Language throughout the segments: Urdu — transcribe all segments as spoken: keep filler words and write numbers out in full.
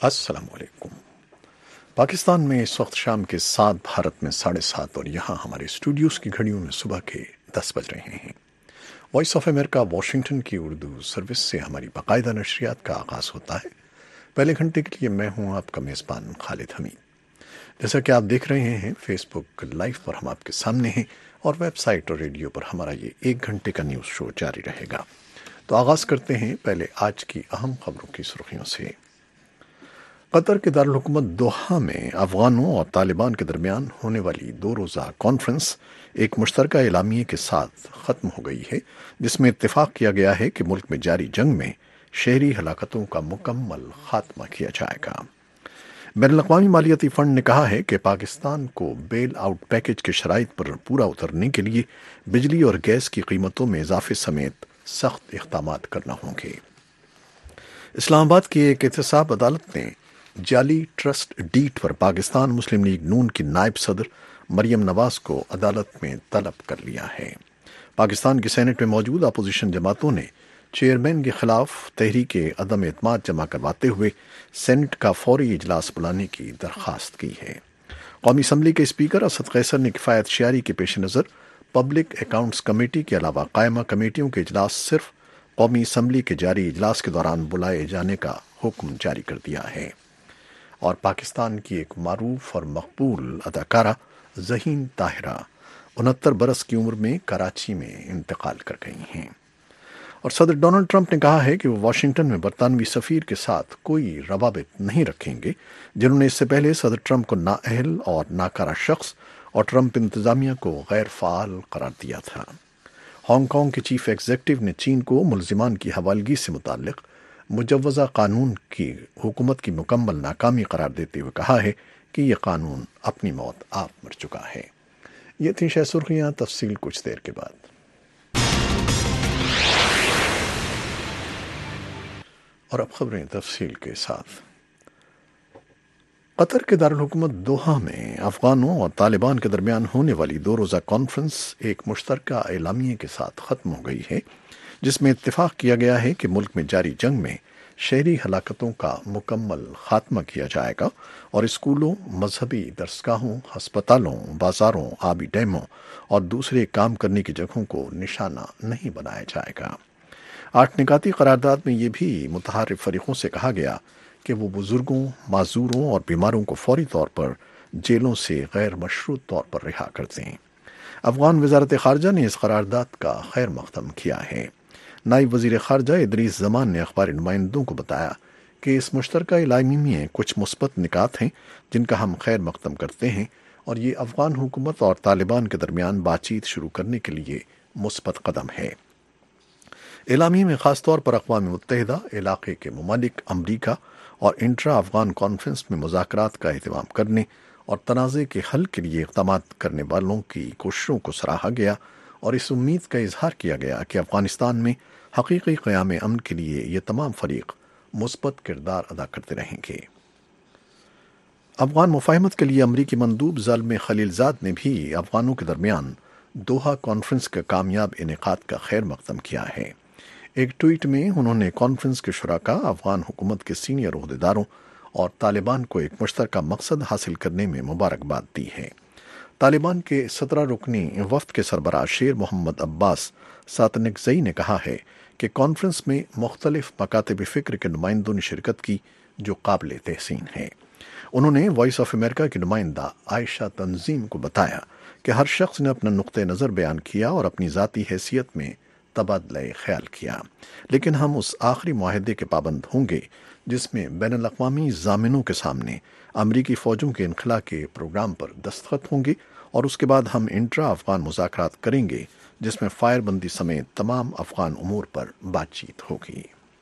अस्सलाम वालेकुम। पाकिस्तान में इस वक्त शाम के सात, भारत में साढ़े सात और यहाँ हमारे स्टूडियोज़ की घड़ियों में सुबह के दस बज रहे हैं। वॉइस ऑफ अमेरिका वाशिंगटन की उर्दू सर्विस से हमारी बाकायदा नशरियात का आगाज़ होता है। पहले घंटे के लिए मैं हूँ आपका मेज़बान खालिद हमीद। जैसा कि आप देख रहे हैं, फेसबुक लाइव पर हम आपके सामने हैं और वेबसाइट और रेडियो पर हमारा ये एक घंटे का न्यूज़ शो जारी रहेगा। तो आगाज़ करते हैं पहले आज की अहम खबरों की सुर्खियों से। कतर के दारुल हुकूमत दोहा में अफगानों और तालिबान के दरमियान होने वाली दो रोज़ा कॉन्फ्रेंस एक मुश्तरका एलामिये के साथ ख़त्म हो गई है, जिसमें इत्तेफाक किया गया है कि मुल्क में जारी जंग में शहरी हलाकतों का मुकम्मल खात्मा किया जाएगा। बैनुल-अक़वामी मालियाती फ़ंड ने कहा है कि पाकिस्तान को बेल आउट पैकेज के शराइत पर पूरा उतरने के लिए बिजली और गैस की कीमतों में इजाफे समेत सख्त इक़दामात करना होंगे। इस्लामाबाद की एक एहतसाब अदालत ने जाली ट्रस्ट डीड पर पाकिस्तान मुस्लिम लीग नून की नायब सदर मरियम नवाज को अदालत में तलब कर लिया है। पाकिस्तान की सेनेट में मौजूद अपोजिशन जमातों ने चेयरमैन के खिलाफ तहरीक अदम एतमाद जमा करवाते हुए सेनेट का फौरी इजलास बुलाने की दरख्वास्त की है। कौमी असम्बली के स्पीकर असद कैसर ने किफ़ायत शारी के पेश नज़र पब्लिक अकाउंट्स कमेटी के अलावा कायमा कमेटियों के इजलास सिर्फ कौमी असम्बली के जारी इजलास के दौरान बुलाए जाने का हुक्म जारी कर दिया है। और पाकिस्तान की एक मारूफ और मकबूल अदाकारा ज़हीन ताहिरा उनहत्तर बरस की उम्र में कराची में इंतकाल कर गई हैं। और सदर डोनाल्ड ट्रंप ने कहा है कि वो वाशिंगटन में बरतानवी सफ़ीर के साथ कोई रवाबित नहीं रखेंगे जिन्होंने इससे पहले सदर ट्रंप को नाअहल और नाकारा शख्स और ट्रंप इंतज़ामिया को गैर फ़ाल करार दिया था। हांगकांग के चीफ एग्जीक्यूटिव ने चीन को मुलजिमान की हवालगी से मुताल्लिक मुजव्वज़ा कानून की हुकूमत की मुकम्मल नाकामी करार देते हुए कहा है कि यह कानून अपनी मौत आप मर चुका है। ये थी शह सुर्खियाँ, तफसील कुछ देर के बाद। और अब खबरें तफसील के साथ। कतर के दारुल हुकूमत दोहा में अफगानों और तालिबान के दरमियान होने वाली दो रोज़ा कॉन्फ्रेंस एक मुश्तरका एलामिये के साथ ख़त्म हो गई है, जिसमें इत्तेफाक किया गया है कि मुल्क में जारी जंग में शहरी हलाकतों का मुकम्मल खात्मा किया जाएगा और स्कूलों, मजहबी दरसगाहों, हस्पतालों, बाजारों, आबी डैमों और दूसरे काम करने की जगहों को निशाना नहीं बनाया जाएगा। आठ निकाती करारदाद में यह भी मुतहारिफ फरीकों से कहा गया कि वो बुजुर्गों, माजूरों और बीमारों को फौरी तौर पर जेलों से गैर मशरूत तौर पर रिहा कर दें। अफगान वजारत खारजा ने इस करारदाद का खैर मकदम किया है। नायब वजीर खारजा इदरीस जमान ने अखबारी नुमाइंदों को बताया कि इस मुश्तरका इलामी में कुछ मुस्बत निकात हैं जिनका हम खैर मकदम करते हैं और ये अफगान हुकूमत और तालिबान के दरमियान बातचीत शुरू करने के लिए मुस्बत कदम है। इलामी में खासतौर पर अक़वाम मुत्तहिदा, इलाके के ममालिक, अमरीका और इंट्रा अफगान कॉन्फ्रेंस में मुज़ाकरात का एहतमाम करने और तनाज़े के हल के लिए इक़दाम करने वालों की कोशिशों को सराहा गया और इस उम्मीद का इजहार किया गया कि अफगानिस्तान में हकीकी क़याम अमन के लिए ये तमाम फरीक मुस्बत किरदार अदा करते रहेंगे। अफगान मुफाहमत के लिए अमरीकी मंदूब ज़ाल्म खलीलज़ाद ने भी अफगानों के दरमियान दोहा कॉन्फ्रेंस के कामयाब इनेकाद का खैर मकदम किया है। एक ट्वीट में उन्होंने कॉन्फ्रेंस के शुराका, अफगान हुकूमत के सीनियर ओहदेदारों और तालिबान को एक मुश्तरका मकसद हासिल करने में मुबारकबाद दी है। तालिबान के सत्रह रुकनी वफ्द के सरबराह शेर मोहम्मद अब्बास सातनिकज़ई ने कहा है कि कॉन्फ्रेंस में मुख्तलिफ मकातब फ़िक्र के नुमाइंदों ने शिरकत की जो काबिल तहसीन है। उन्होंने वॉइस ऑफ अमेरिका की नुमाइंदा आयशा तंजीम को बताया कि हर शख्स ने अपना नुक्ते नज़र बयान किया और अपनी ज़ाती हैसियत में तबादला ख्याल किया, लेकिन हम उस आखिरी मुआहदे के पाबंद होंगे जिसमें बैनुल-अक़वामी ज़ामिनों के सामने अमरीकी फ़ौजों के इनखला के प्रोग्राम पर दस्तखत होंगे और उसके बाद हम इंट्रा अफ़गान मुज़ाकरात करेंगे जिसमें फायरबंदी समेत तमाम अफ़गान उमूर पर बातचीत होगी।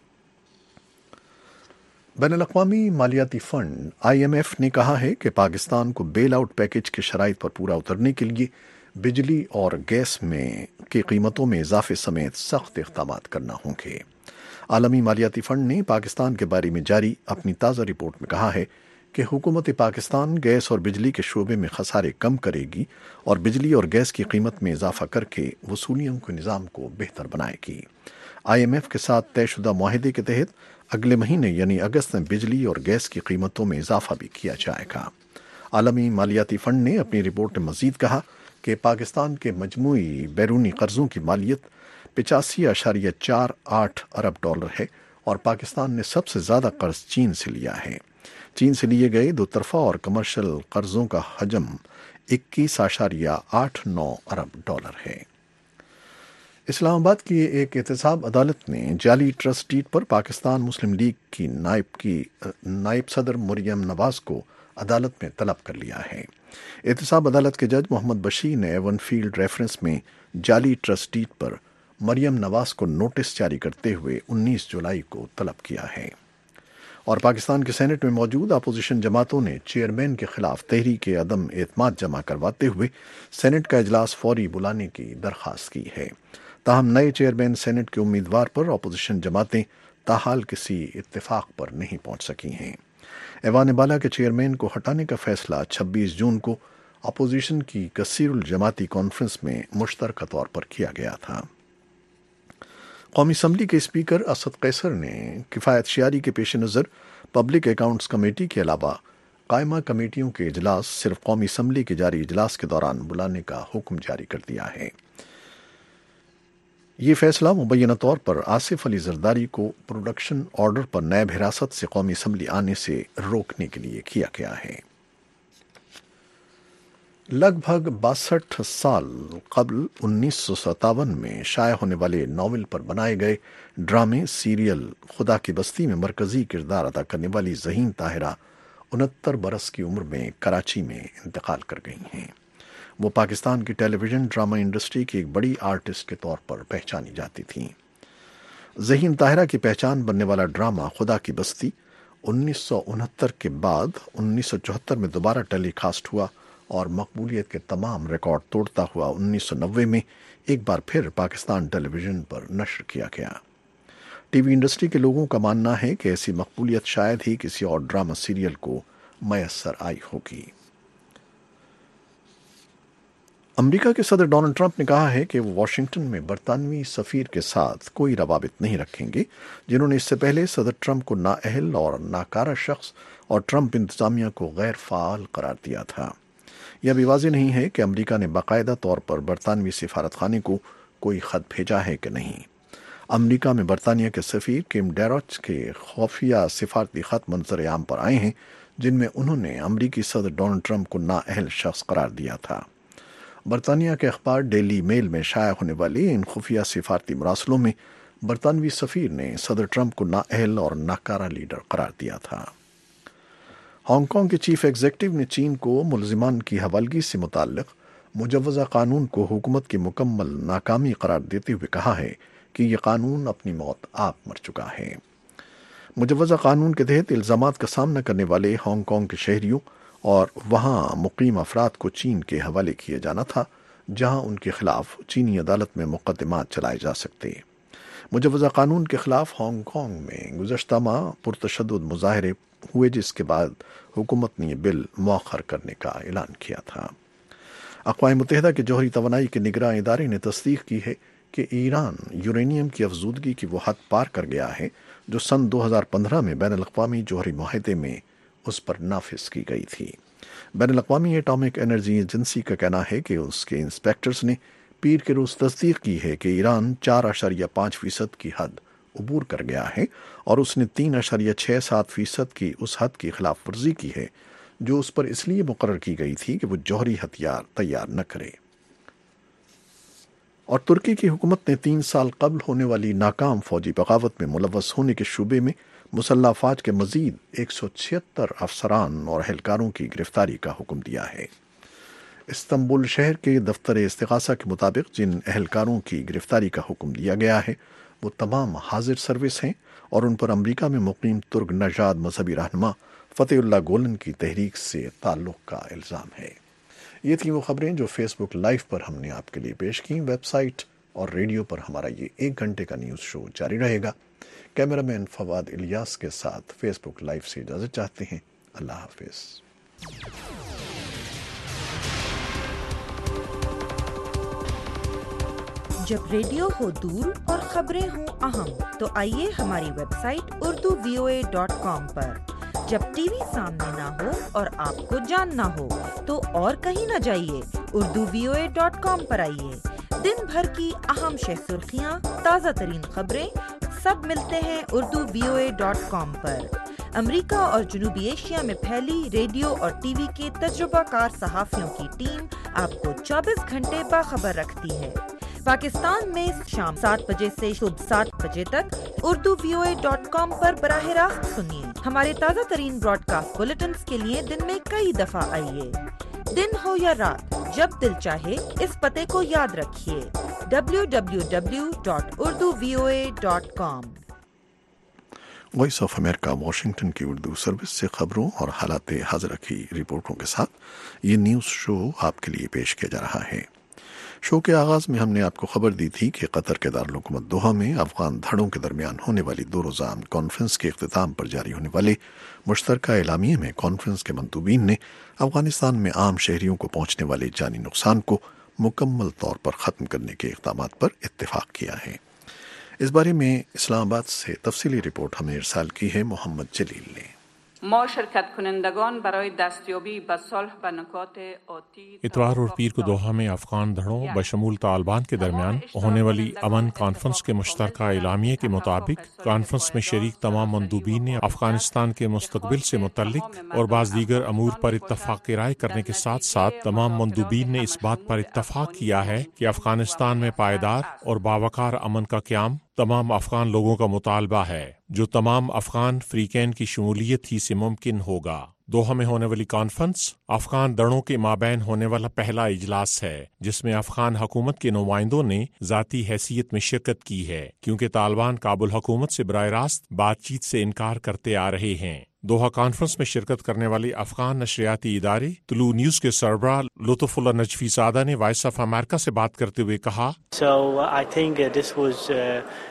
बैनुल-अक़वामी मालियाती फ़ंड आई एम एफ ने कहा है कि पाकिस्तान को बेल आउट पैकेज के शराइत पर पूरा उतरने के लिए बिजली और गैस में की कीमतों में इजाफे समेत सख्त इक़दामात करना होंगे। आलमी मालियाती फ़ंड ने पाकिस्तान के बारे में जारी अपनी ताज़ा रिपोर्ट में कहा है कि हुकूमत पाकिस्तान गैस और बिजली के शोबे में खसारे कम करेगी और बिजली और गैस की कीमत में इजाफा करके वसूलियों के निज़ाम को बेहतर बनाएगी। आई एम एफ के साथ तय शुदा मुआहदे के तहत अगले महीने यानी अगस्त में बिजली और गैस की कीमतों में इजाफा भी किया जाएगा। आलमी मालियाती फंड ने अपनी रिपोर्ट में मजीद कहा कि पाकिस्तान के मजमूई बैरूनी कर्जों की मालियत पिचासी अशारिया चार आठ अरब डॉलर है और पाकिस्तान ने सबसे ज्यादा कर्ज चीन से लिया है। चीन से लिए गए दो तरफा और कमर्शियल कर्जों का हजम इक्कीस आशारिया आठ नौ अरब डॉलर है। इस्लामाबाद की एक एहतसाब अदालत ने जाली ट्रस्ट डीड पर पाकिस्तान मुस्लिम लीग की नायब की नायब सदर मरियम नवाज को अदालत में तलब कर लिया है। एहतसाब अदालत के जज मोहम्मद बशीर ने एवन फील्ड रेफरेंस में जाली ट्रस्ट डीड पर मरियम नवाज को नोटिस जारी करते हुए उन्नीस जुलाई को तलब किया है। और पाकिस्तान के सेनेट में मौजूद अपोजिशन जमातों ने चेयरमैन के खिलाफ तहरीक अदम एतमाद जमा करवाते हुए सेनेट का इजलास फौरी बुलाने की दरख्वास्त की है। ताहम नए चेयरमैन सेनेट के उम्मीदवार पर अपोजिशन जमातें ताहाल किसी इत्तेफाक पर नहीं पहुंच सकी हैं। ऐवान बाला के चेयरमैन को हटाने का फैसला छब्बीस जून को अपोजिशन की कसीरुल जमाती कॉन्फ्रेंस में मुश्तरका तौर पर किया गया था। कौमी असम्बली के स्पीकर असद कैसर ने किफ़ायत शियारी के पेश नज़र पब्लिक अकाउंट्स कमेटी के अलावा कायमा कमेटियों के इजलास सिर्फ कौमी असम्बली के जारी इजलास के दौरान बुलाने का हुक्म जारी कर दिया है। ये फैसला मुबैना तौर पर आसिफ अली जरदारी को प्रोडक्शन ऑर्डर पर नैब हिरासत से कौमी असम्बली आने से रोकने के लिए किया गया है। लगभग बासठ साल कबल उन्नीस सौ सत्तावन में शाया होने वाले नावल पर बनाए गए ड्रामे सीरियल खुदा की बस्ती में मरकजी किरदार अदा करने वाली ज़हीन ताहिरा उनहत्तर बरस की उम्र में कराची में इंतकाल कर गई हैं। वो पाकिस्तान की टेलीविज़न ड्रामा इंडस्ट्री की एक बड़ी आर्टिस्ट के तौर पर पहचानी जाती थीं। ज़हीन ताहिरा की पहचान बनने वाला ड्रामा खुदा की बस्ती उन्नीस सौ उनहत्तर के बाद उन्नीस सौ चौहत्तर में दोबारा टेलीकास्ट हुआ और मकबूलियत के तमाम रिकॉर्ड तोड़ता हुआ उन्नीस सौ नब्बे में एक बार फिर पाकिस्तान टेलीविज़न पर नश्र किया गया। टीवी इंडस्ट्री के लोगों का मानना है कि ऐसी मकबूलियत शायद ही किसी और ड्रामा सीरियल को मैसर आई होगी। अमेरिका के सदर डोनाल्ड ट्रंप ने कहा है कि वो वाशिंगटन में बरतानवी सफीर के साथ कोई रवाबित नहीं रखेंगे जिन्होंने इससे पहले सदर ट्रंप को नाअहल और नाकारा शख्स और ट्रंप इंतजामिया को गैर फाल करार दिया था। यह भी वाज़ेह नहीं है कि अमेरिका ने बाकायदा तौर पर बरतानवी सिफारत खाने को कोई ख़त भेजा है कि नहीं। अमेरिका में बरतानिया के सफ़ीर किम डेरोच के खुफिया सिफारती ख़त मंजर आम पर आए हैं जिनमें उन्होंने अमरीकी सदर डोनाल्ड ट्रंप को नाअहल शख्स करार दिया था। बरतानिया के अखबार डेली मेल में शाया होने वाले इन खुफिया सिफारती मरासलों में बरतानवी सफ़ीर ने सदर ट्रंप को नाअहल और नाकारा लीडर करार दिया था। हांगकांग के चीफ एग्जीक्यूटिव ने चीन को मुलजिमान की हवालगी से मुताल्लिक मुजव्वज़ा कानून को हुकूमत की मुकम्मल नाकामी करार देते हुए कहा है कि यह कानून अपनी मौत आप मर चुका है। मुजव्वज़ा कानून के तहत इल्ज़ामात का सामना करने वाले हांगकांग के शहरियों और वहाँ मुकीम अफराद को चीन के हवाले किया जाना था जहाँ उनके खिलाफ चीनी अदालत में मुकदमात चलाए जा सकते। मुजव्वज़ा कानून के खिलाफ हांगकांग में गुज़श्ता माह पुरतशद्दुद मुज़ाहरे हुए जिसके बाद हुकूमत ने यह बिल मौखर करने का ऐलान किया था। अक़वाम मुत्तहिदा के जौहरी तवानाई के निगरान इदारे ने तस्दीक की है कि ईरान यूरेनियम की अफजूदगी की वो हद पार कर गया है जो सन दो हज़ार पंद्रह में बैन अल-अक़वामी जौहरी मुआहदे में उस पर नाफिज की गई थी। बैन अल-अक़वामी एटॉमिक एनर्जी एजेंसी का कहना है कि उसके इंस्पेक्टर्स ने पीर के रोज़ तस्दीक की है कि ईरान चार अशारिया पाँच फीसद की हद अबूर कर गया है और उसने तीन अशारिया छः सात फीसद की उस हद की खिलाफ वर्जी की है जो उस पर इसलिए मुकर्रर की गई थी कि वो जौहरी हथियार तैयार न करे। और तुर्की की हुकूमत ने तीन साल कबल होने वाली नाकाम फौजी बगावत में मुलव्वस होने के शुबे में मुसल्लह अफवाज के मजीद एक सौ छिहत्तर अफसरान और एहलकारों की गिरफ्तारी का हुक्म दिया है। इस्तंबुल शहर के दफ्तर इस्तिगासा के मुताबिक जिन एहलकारों की गिरफ्तारी का हुक्म दिया गया है वो तमाम हाजिर सर्विस हैं और उन पर अमरीका में मुकीम तुर्क नजाद मजहबी रहनुमा फ़तेहुल्लाह गोलन की तहरीक से ताल्लुक़ का इल्ज़ाम है। ये थी वो खबरें जो फेसबुक लाइव पर हमने आपके लिए पेश की। वेबसाइट और रेडियो पर हमारा ये एक घंटे का न्यूज़ शो जारी रहेगा। कैमरामैन फवाद इलियास के साथ फेसबुक लाइव से इजाज़त चाहते हैं। अल्लाह हाफिज़। جب ریڈیو ہو دور اور خبریں ہوں اہم تو آئیے ہماری website Urdu V O A dot com پر۔ جب ٹی وی سامنے نہ ہو اور آپ کو جاننا ہو تو اور کہیں نہ جائیے، Urdu V O A dot com پر آئیے۔ دن بھر کی اہم شہ سرخیاں، تازہ ترین خبریں سب ملتے ہیں Urdu V O A dot com پر۔ امریکہ اور جنوبی ایشیا میں پھیلی ریڈیو اور ٹی وی کے تجربہ کار صحافیوں کی ٹیم آپ کو چوبیس گھنٹے باخبر رکھتی ہے۔ پاکستان میں شام سات بجے سے صبح سات بجے تک Urdu V O A dot com پر براہ راست سنیے۔ ہمارے تازہ ترین براڈ کاسٹ بلیٹنز کے لیے دن میں کئی دفعہ آئیے۔ دن ہو یا رات، جب دل چاہے اس پتے کو یاد رکھیے، W W W dot Urdu V O A dot com. Voice of America Washington کی اردو سروس سے خبروں اور حالات حاضرہ کی رپورٹوں کے ساتھ یہ نیوز شو آپ کے لیے پیش کیا جا رہا ہے۔ شو کے آغاز میں ہم نے آپ کو خبر دی تھی کہ قطر کے دارالحکومت دوحہ میں افغان دھڑوں کے درمیان ہونے والی دو روزہ کانفرنس کے اختتام پر جاری ہونے والے مشترکہ اعلامیے میں کانفرنس کے مندوبین نے افغانستان میں عام شہریوں کو پہنچنے والے جانی نقصان کو مکمل طور پر ختم کرنے کے اقدامات پر اتفاق کیا ہے۔ اس بارے میں اسلام آباد سے تفصیلی رپورٹ ہمیں ارسال کی ہے محمد جلیل نے۔ ما شرکت کنندگان برای دستیابی به صلح و نکات آتی اتوار اور پیر کو دوحہ میں افغان دھڑوں بشمول طالبان کے درمیان ہونے والی امن کانفرنس کے مشترکہ اعلامیے کے مطابق کانفرنس میں شریک تمام مندوبین نے افغانستان کے مستقبل سے متعلق اور بعض دیگر امور پر اتفاق رائے کرنے کے ساتھ ساتھ تمام مندوبین نے اس بات پر اتفاق کیا ہے کہ افغانستان میں پائیدار اور باوقار امن کا قیام تمام افغان لوگوں کا مطالبہ ہے، جو تمام افغان فریقین کی شمولیت ہی سے ممکن ہوگا۔ دوحہ میں ہونے والی کانفرنس افغان دڑوں کے مابین ہونے والا پہلا اجلاس ہے جس میں افغان حکومت کے نمائندوں نے ذاتی حیثیت میں شرکت کی ہے، کیونکہ طالبان کابل حکومت سے براہ راست بات چیت سے انکار کرتے آ رہے ہیں۔ دوحہ کانفرنس میں شرکت کرنے والے افغان نشریاتی ادارے طلوع نیوز کے سربراہ لطف اللہ نجفی زادہ نے وائس آف امریکہ سے بات کرتے ہوئے کہا، So I think uh, this was uh,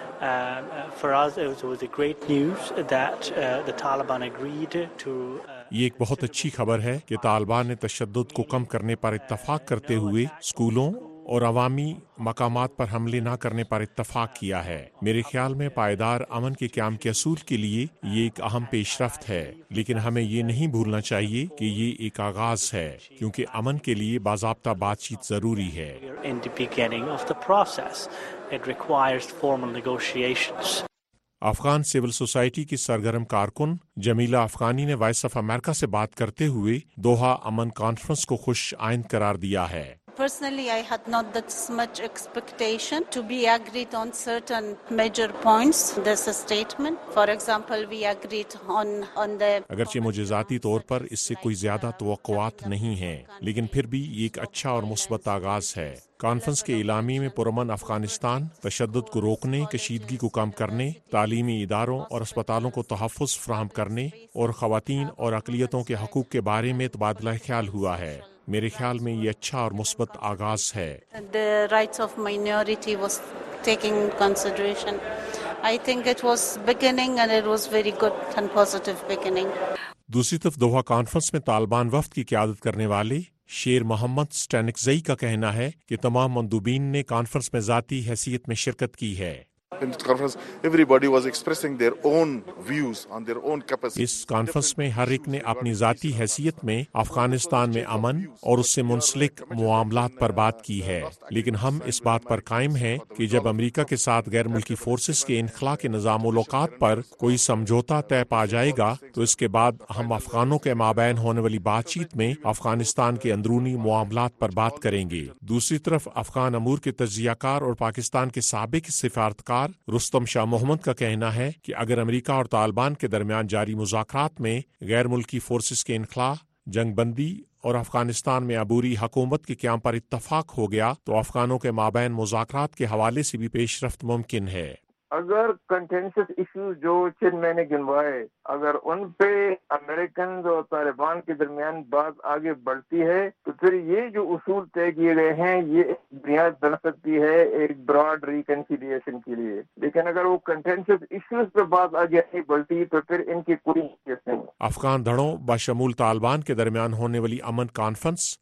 uh, for us it was a great news that uh, the Taliban agreed to uh, یہ ایک بہت اچھی خبر ہے کہ طالبان نے تشدد کو کم کرنے پر اتفاق کرتے ہوئے اسکولوں اور عوامی مقامات پر حملے نہ کرنے پر اتفاق کیا ہے۔ میرے خیال میں پائیدار امن کے قیام کے اصول کے لیے یہ ایک اہم پیش رفت ہے، لیکن ہمیں یہ نہیں بھولنا چاہیے کہ یہ ایک آغاز ہے، کیونکہ امن کے لیے باضابطہ بات چیت ضروری ہے۔ in the beginning of the process. It requires formal negotiations. Afghan civil society کی سرگرم کارکن جمیلہ افغانی نے وائس آف امریکہ سے بات کرتے ہوئے دوحہ امن کانفرنس کو خوش آئند قرار دیا ہے۔ Personally, I had not that much expectation to be agreed on certain major points. There's a statement. For example, we agreed on on the. اگرچہ مجھے ذاتی طور پر اس سے کوئی زیادہ توقعات نہیں ہیں، لیکن پھر بھی یہ ایک اچھا اور مثبت آغاز ہے۔ کانفرنس کے اعلامیے میں پرامن افغانستان، تشدد کو روکنے، کشیدگی کو کم کرنے، تعلیمی اداروں اور اسپتالوں کو تحفظ فراہم کرنے اور خواتین اور اقلیتوں کے حقوق کے بارے میں تبادلہ خیال ہوا ہے۔ میرے خیال میں یہ اچھا اور مثبت آغاز ہے۔ The rights of minority was taken into consideration. I think it was beginning and it was very good and positive beginning. دوسری طرف دوحہ کانفرنس میں طالبان وفد کی قیادت کرنے والے شیر محمد سٹینکزئی کا کہنا ہے کہ تمام مندوبین نے کانفرنس میں ذاتی حیثیت میں شرکت کی ہے۔ In this conference, everybody was expressing their own views on their own capacity. اس کانفرنس میں ہر ایک نے اپنی ذاتی حیثیت میں افغانستان میں امن اور اس سے منسلک معاملات پر بات کی ہے، لیکن ہم اس بات پر قائم ہیں کہ جب امریکہ کے ساتھ غیر ملکی فورسز کے انخلا کے نظام ملاقات پر کوئی سمجھوتا طے پا جائے گا تو اس کے بعد ہم افغانوں کے مابین ہونے والی بات چیت میں افغانستان کے اندرونی معاملات پر بات کریں گے۔ دوسری طرف افغان امور کے تجزیہ کار اور پاکستان کے سابق سفارتکار رستم شاہ محمد کا کہنا ہے کہ اگر امریکہ اور طالبان کے درمیان جاری مذاکرات میں غیر ملکی فورسز کے انخلا، جنگ بندی اور افغانستان میں عبوری حکومت کے قیام پر اتفاق ہو گیا تو افغانوں کے مابین مذاکرات کے حوالے سے بھی پیش رفت ممکن ہے۔ اگر کنٹینشس ایشوز جو چند میں نے گنوائے اگر ان پہ امریکنز اور طالبان کے درمیان بات آگے بڑھتی ہے تو پھر یہ جو اصول طے کیے گئے ہیں یہ بنیاد بن سکتی ہے ایک براڈ ریکنسیلیشن کے لیے، لیکن اگر وہ کنٹینشس ایشوز پہ بات آگے نہیں بڑھتی تو پھر ان کی کوئی حیثیت نہیں۔ افغان دھڑوں بشمول طالبان کے درمیان ہونے والی امن کانفرنس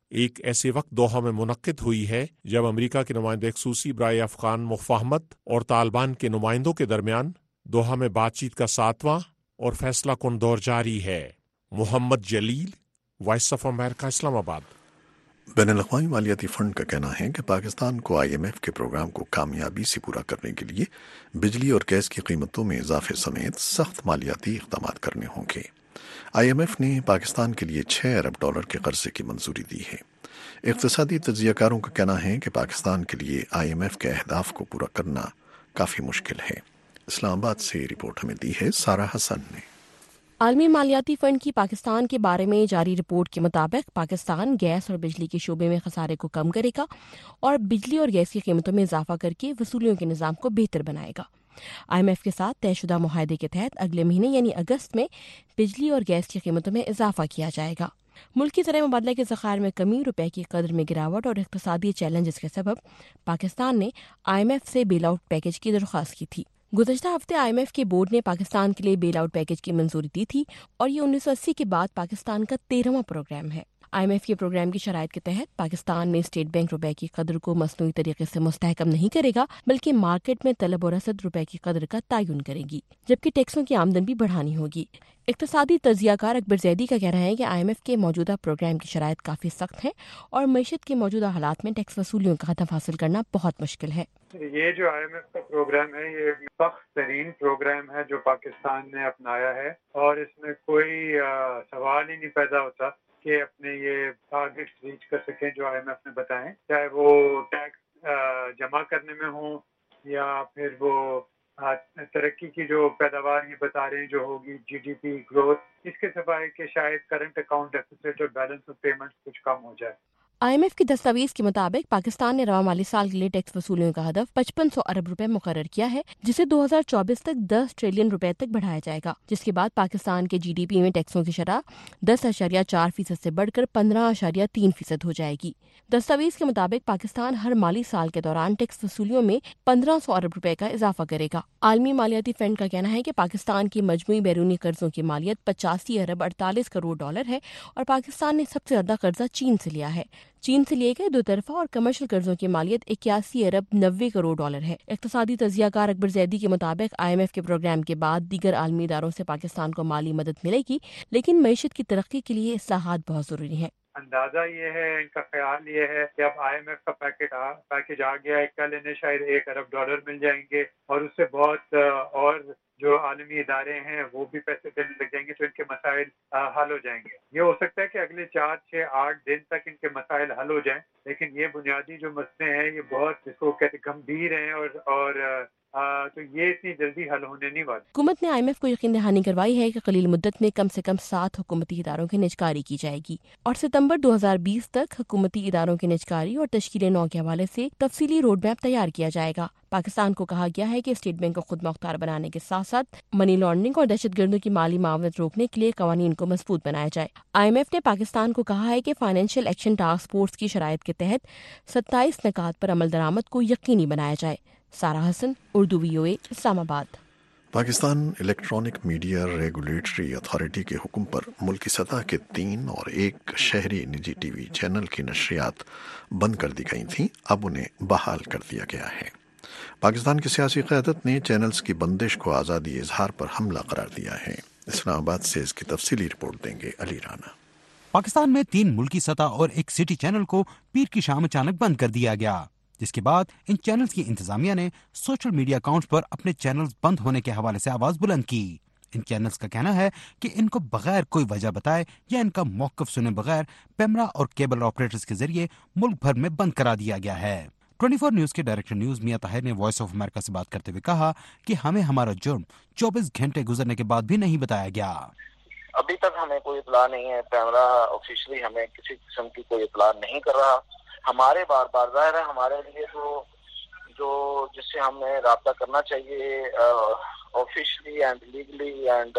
ایک ایسے وقت دوحہ میں منعقد ہوئی ہے جب امریکہ کے نمائندہ خصوصی برائے افغان مفاہمت اور طالبان کے نمائندوں کے درمیان دوحہ میں بات چیت کا ساتواں اور فیصلہ کن دور جاری ہے۔ محمد جلیل، وائس آف امریکہ، اسلام آباد۔ بین الاقوامی مالیاتی فنڈ کا کہنا ہے کہ پاکستان کو آئی ایم ایف کے پروگرام کو کامیابی سے پورا کرنے کے لیے بجلی اور گیس کی قیمتوں میں اضافے سمیت سخت مالیاتی اقدامات کرنے ہوں گے۔ آئی ایم ایف نے پاکستان کے لیے چھ ارب ڈالر کے قرضے کی منظوری دی ہے۔ اقتصادی تجزیہ کاروں کا کہنا ہے کہ پاکستان کے لیے آئی ایم ایف کے اہداف کو پورا کرنا کافی مشکل ہے۔ اسلام آباد سے رپورٹ ہمیں دی ہے سارہ حسن نے۔ عالمی مالیاتی فنڈ کی پاکستان کے بارے میں جاری رپورٹ کے مطابق پاکستان گیس اور بجلی کے شعبے میں خسارے کو کم کرے گا اور بجلی اور گیس کی قیمتوں میں اضافہ کر کے وصولیوں کے نظام کو بہتر بنائے گا۔ آئی ایم ایف کے ساتھ طے شدہ معاہدے کے تحت اگلے مہینے یعنی اگست میں بجلی اور گیس کی قیمتوں میں اضافہ کیا جائے گا۔ ملکی زر مبادلہ کے ذخائر میں کمی، روپے کی قدر میں گراوٹ اور اقتصادی چیلنجز کے سبب پاکستان نے آئی ایم ایف سے بیل آؤٹ پیکج کی درخواست کی تھی۔ گزشتہ ہفتے آئی ایم ایف کے بورڈ نے پاکستان کے لیے بیل آؤٹ پیکج کی منظوری دی تھی اور یہ انیس سو اسی کے بعد پاکستان کا تیرہواں پروگرام ہے۔ آئی ایم ایف کے پروگرام کی شرائط کے تحت پاکستان میں اسٹیٹ بینک روپے کی قدر کو مصنوعی طریقے سے مستحکم نہیں کرے گا بلکہ مارکیٹ میں طلب و رسد روپے کی قدر کا تعین کرے گی، جبکہ ٹیکسوں کی آمدن بھی بڑھانی ہوگی۔ اقتصادی تجزیہ کار اکبر زیدی کا کہنا ہے کہ آئی ایم ایف کے موجودہ پروگرام کی شرائط کافی سخت ہیں اور معیشت کے موجودہ حالات میں ٹیکس وصولیوں کا ہدف حاصل کرنا بہت مشکل ہے۔ یہ جو آئی ایم ایف کا پروگرام ہے یہ سخت ترین پروگرام ہے جو پاکستان نے اپنایا ہے، اور اس میں کوئی سوال ہی نہیں پیدا ہوتا کہ اپنے یہ ٹارگیٹس ریچ کر سکیں جو آئی ایم ایف نے بتائیں، چاہے وہ ٹیکس جمع کرنے میں ہوں یا پھر وہ ترقی کی جو پیداوار یہ بتا رہے ہیں جو ہوگی جی ڈی پی گروتھ، اس کے سوائے کہ شاید کرنٹ اکاؤنٹ ڈیفیسٹ اور بیلنس آف پیمنٹ کچھ کم ہو جائے۔ آئی ایم ایف کی دستاویز کے مطابق پاکستان نے رواں مالی سال کے لیے ٹیکس وصولیوں کا ہدف پچپن سو ارب روپے مقرر کیا ہے، جسے دو ہزار چوبیس تک دس ٹریلین روپے تک بڑھایا جائے گا، جس کے بعد پاکستان کے جی ڈی پی میں ٹیکسوں کی شرح دس اشاریہ چار فیصد سے بڑھ کر پندرہ اشاریہ تین فیصد ہو جائے گی۔ دستاویز کے مطابق پاکستان ہر مالی سال کے دوران ٹیکس وصولیوں میں پندرہ سو ارب روپے کا اضافہ کرے گا۔ عالمی مالیاتی فنڈ کا کہنا ہے کہ پاکستان کی مجموعی بیرونی قرضوں کی مالیت پچاسی ارب اڑتالیس کروڑ ڈالر ہے اور پاکستان نے سب سے زیادہ قرضہ چین سے لیا ہے۔ چین سے لیے گئے دو طرفہ اور کمرشل قرضوں کی مالیت اکیاسی ارب نوے کروڑ ڈالر ہے۔ اقتصادی تجزیہ کار اکبر زیدی کے مطابق آئی ایم ایف کے پروگرام کے بعد دیگر عالمی اداروں سے پاکستان کو مالی مدد ملے گی، لیکن معیشت کی ترقی کے لیے اصلاحات بہت ضروری ہیں۔ اندازہ یہ ہے، ان کا خیال یہ ہے کہ اب آئی ایم ایف کا پیکج پیکج آ گیا ہے، کل انہیں شاید ایک ارب ڈالر مل جائیں گے اور اس سے بہت اور جو عالمی ادارے ہیں وہ بھی پیسے دینے لگ جائیں گے تو ان کے مسائل حل ہو جائیں گے۔ یہ ہو سکتا ہے کہ اگلے چار چھ آٹھ دن تک ان کے مسائل حل ہو جائیں، لیکن یہ بنیادی جو مسئلے ہیں یہ بہت جس کو کہتے گمبھیر ہیں اور اور آ, تو یہ اتنی جلدی حل ہونے نہیں والی۔ حکومت نے آئی ایم ایف کو یقین دہانی کروائی ہے کہ قلیل مدت میں کم سے کم سات حکومتی اداروں کی نجکاری کی جائے گی اور ستمبر دو ہزار بیس تک حکومتی اداروں کی نجکاری اور تشکیل نو کے حوالے سے تفصیلی روڈ میپ تیار کیا جائے گا۔ پاکستان کو کہا گیا ہے کہ اسٹیٹ بینک کو خود مختار بنانے کے ساتھ ساتھ منی لانڈرنگ اور دہشت گردوں کی مالی معاونت روکنے کے لیے قوانین کو مضبوط بنایا جائے۔ آئی ایم ایف نے پاکستان کو کہا ہے کہ فائنینشیل ایکشن ٹاسک فورس کی شرائط کے تحت ستائیس نکات پر عمل درآمد کو یقینی بنایا جائے۔ سارہ حسن، Urdu V O A, Islamabad. Pakistan electronic media regulatory authority کے حکم پر ملکی سطح کے تین اور ایک شہری نجی ٹی وی چینل کی نشریات بند کر دی گئی تھیں، اب انہیں بحال کر دیا گیا ہے۔ پاکستان کی سیاسی قیادت نے چینلز کی بندش کو آزادی اظہار پر حملہ قرار دیا ہے۔ اسلام آباد سے اس کی تفصیلی رپورٹ دیں گے علی رانا۔ پاکستان میں تین ملکی سطح اور ایک سٹی چینل کو پیر کی شام اچانک بند کر دیا گیا، جس کے بعد ان چینلز کی انتظامیہ نے سوشل میڈیا اکاؤنٹس پر اپنے چینلز بند ہونے کے حوالے سے آواز بلند کی۔ ان چینلز کا کہنا ہے کہ ان کو بغیر کوئی وجہ بتائے یا ان کا موقف سنے بغیر پیمرا اور کیبل آپریٹرز کے ذریعے ملک بھر میں بند کرا دیا گیا ہے۔ ٹوئنٹی فور نیوز کے ڈائریکٹر نیوز میاں طاہر نے وائس آف امریکہ سے بات کرتے ہوئے کہا کہ ہمیں ہمارا جرم چوبیس گھنٹے گزرنے کے بعد بھی نہیں بتایا گیا۔ ابھی تک ہمیں کوئی اطلاع نہیں ہے، پیمرا آفیشلی ہمیں کسی قسم کی کوئی اطلاع نہیں کر رہا۔ ہمارے بار بار ظاہر ہے ہمارے لیے تو جو جس سے ہمیں رابطہ کرنا چاہیے officially and legally and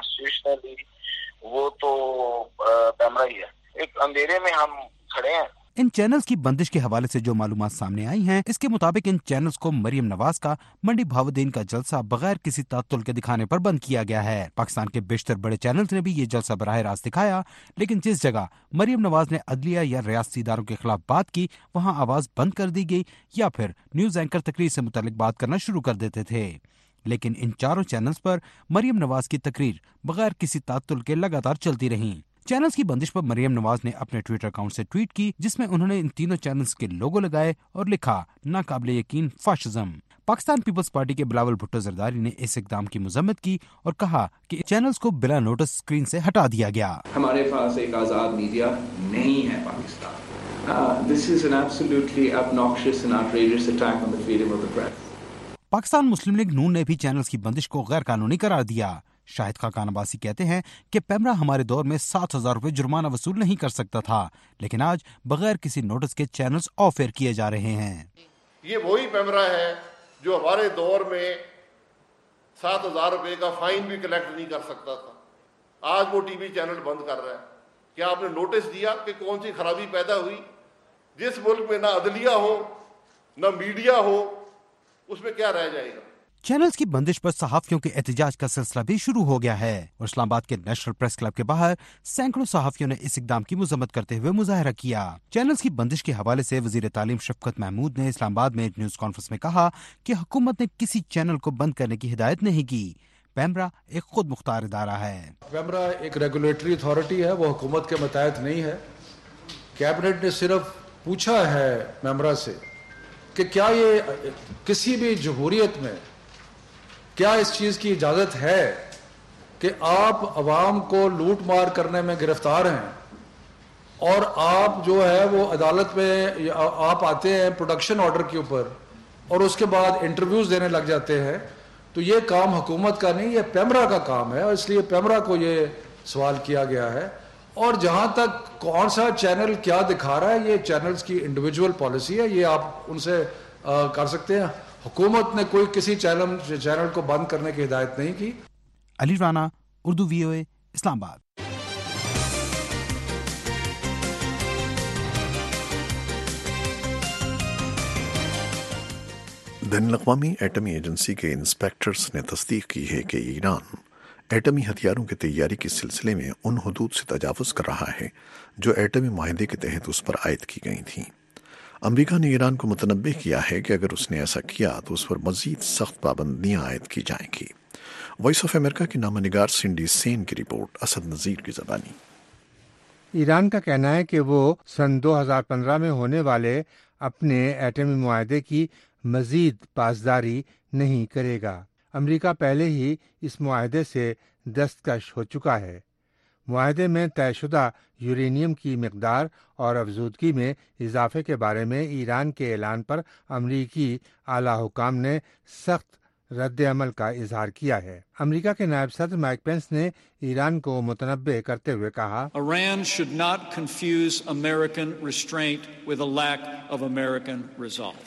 constitutionally وہ تو پیمرا ہی ہے۔ ایک اندھیرے میں ہم کھڑے ہیں ان چینلز کی بندش کے حوالے سے جو معلومات سامنے آئی ہیں، اس کے مطابق ان چینلز کو مریم نواز کا منڈی بھاودین کا جلسہ بغیر کسی تعطل کے دکھانے پر بند کیا گیا ہے۔ پاکستان کے بیشتر بڑے چینلز نے بھی یہ جلسہ براہ راست دکھایا، لیکن جس جگہ مریم نواز نے عدلیہ یا ریاستی اداروں کے خلاف بات کی وہاں آواز بند کر دی گئی یا پھر نیوز اینکر تقریر سے متعلق بات کرنا شروع کر دیتے تھے۔ لیکن ان چاروں چینلز پر مریم نواز کی تقریر بغیر کسی تعطل کے لگاتار چلتی رہیں۔ چینلز کی بندش پر مریم نواز نے اپنے ٹویٹر اکاؤنٹ سے ٹویٹ کی، جس میں انہوں نے ان تینوں چینلز کے لوگو لگائے اور لکھا ناقابل یقین فاشزم۔ پاکستان پیپلز پارٹی کے بلاول بھٹو زرداری نے اس اقدام کی مذمت کی اور کہا کہ چینلز کو بلا نوٹس اسکرین سے ہٹا دیا گیا۔ ہمارے پاس ایک آزاد میڈیا نہیں ہے Pakistan. This is an absolutely obnoxious and outrageous attack on the freedom of the press۔ Pakistan Muslim League Noon نے بھی چینلز کی بندش کو غیر قانونی قرار دیا۔ شاہد خاقان عباسی کہتے ہیں کہ پیمرا ہمارے دور میں سات ہزار روپے جرمانہ وصول نہیں کر سکتا تھا، لیکن آج بغیر کسی نوٹس کے چینلز آف ایئر کیے جا رہے ہیں۔ یہ وہی پیمرا ہے جو ہمارے دور میں سات ہزار روپے کا فائن بھی کلیکٹ نہیں کر سکتا تھا، آج وہ ٹی وی چینل بند کر رہا ہے۔ کیا آپ نے نوٹس دیا کہ کون سی خرابی پیدا ہوئی؟ جس ملک میں نہ عدلیہ ہو نہ میڈیا ہو، اس میں کیا رہ جائے گا؟ چینلز کی بندش پر صحافیوں کے احتجاج کا سلسلہ بھی شروع ہو گیا ہے اور اسلام آباد کے نیشنل پریس کلب کے باہر سینکڑوں صحافیوں نے اس اقدام کی مذمت کرتے ہوئے مظاہرہ کیا۔ چینلز کی بندش کے حوالے سے وزیر تعلیم شفقت محمود نے اسلام آباد میں ایک نیوز کانفرنس میں کہا کہ حکومت نے کسی چینل کو بند کرنے کی ہدایت نہیں کی، پیمرا ایک خود مختار ادارہ ہے۔ پیمرا ایک ریگولیٹری اتھارٹی ہے، وہ حکومت کے متحد نہیں ہے۔ کیبنٹ نے صرف پوچھا ہے پیمرا سے کہ کیا یہ کسی بھی جمہوریت میں کیا اس چیز کی اجازت ہے کہ آپ عوام کو لوٹ مار کرنے میں گرفتار ہیں اور آپ جو ہے وہ عدالت میں آپ آتے ہیں پروڈکشن آرڈر کے اوپر اور اس کے بعد انٹرویوز دینے لگ جاتے ہیں، تو یہ کام حکومت کا نہیں، یہ پیمرا کا کام ہے اور اس لیے پیمرا کو یہ سوال کیا گیا ہے۔ اور جہاں تک کون سا چینل کیا دکھا رہا ہے، یہ چینلز کی انڈیویجول پالیسی ہے، یہ آپ ان سے کر سکتے ہیں۔ حکومت نے کوئی کسی چینل چینل کو بند کرنے کی ہدایت نہیں کی۔ علی Rana, Urdu V O A, اسلام آباد۔ بین الاقوامی ایٹمی ایجنسی کے انسپیکٹرز نے تصدیق کی ہے کہ ایران ایٹمی ہتھیاروں کی تیاری کے سلسلے میں ان حدود سے تجاوز کر رہا ہے جو ایٹمی معاہدے کے تحت اس پر عائد کی گئی تھیں۔ امریکہ نے ایران کو متنبہ کیا ہے کہ اگر اس نے ایسا کیا تو اس پر مزید سخت پابندیاں عائد کی جائیں گی۔ وائس آف امریکہ کی نامہ نگار سنڈی سین کی رپورٹ، اسد نذیر کی زبانی۔ ایران کا کہنا ہے کہ وہ سن دو ہزار پندرہ میں ہونے والے اپنے ایٹمی معاہدے کی مزید پاسداری نہیں کرے گا۔ امریکہ پہلے ہی اس معاہدے سے دستکش ہو چکا ہے۔ معاہدے میں طے شدہ یورینیم کی مقدار اور افزودگی میں اضافے کے بارے میں ایران کے اعلان پر امریکی اعلیٰ حکام نے سخت رد عمل کا اظہار کیا ہے۔ امریکہ کے نائب صدر مائک پینس نے ایران کو متنبہ کرتے ہوئے کہا، Iran should not confuse American restraint with a lack of American resolve.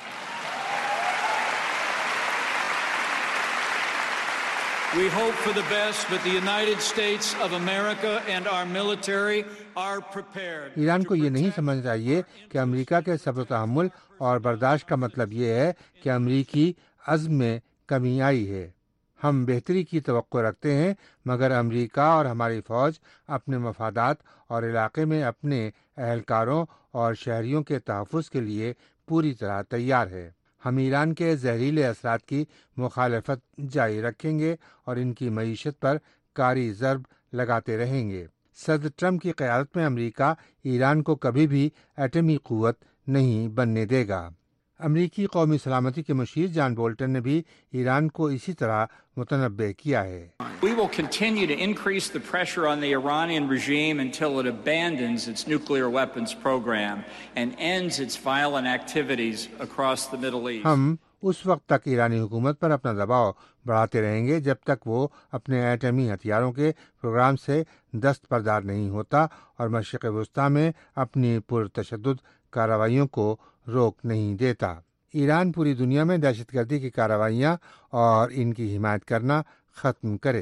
We hope for the best, but the United States of America and our military are prepared. Iran کو یہ نہیں سمجھنا چاہیے کہ امریکہ کے صبر و تحمل اور برداشت کا مطلب یہ ہے کہ امریکی عزم میں کمی آئی ہے۔ ہم بہتری کی توقع رکھتے ہیں، مگر امریکہ اور ہماری فوج اپنے مفادات اور علاقے میں اپنے اہلکاروں اور شہریوں کے تحفظ کے لیے پوری طرح تیار ہے۔ ہم ایران کے زہریلے اثرات کی مخالفت جاری رکھیں گے اور ان کی معیشت پر کاری ضرب لگاتے رہیں گے۔ صدر ٹرمپ کی قیادت میں امریکہ ایران کو کبھی بھی ایٹمی قوت نہیں بننے دے گا۔ امریکی قومی سلامتی کے مشیر جان بولٹن نے بھی ایران کو اسی طرح متنبہ کیا ہے۔ We will continue to increase the pressure on the Iranian regime until it abandons its nuclear weapons program and ends its violent activities across the Middle East. ہم اس وقت تک ایرانی حکومت پر اپنا دباؤ بڑھاتے رہیں گے جب تک وہ اپنے ایٹمی ہتھیاروں کے پروگرام سے دست بردار نہیں ہوتا اور مشرق وسطیٰ میں اپنی پرتشدد کارروائیوں کو روک نہیں دیتا۔ ایران پوری دنیا میں دہشت گردی کی کارروائیاں اور ان کی حمایت کرنا ختم کرے۔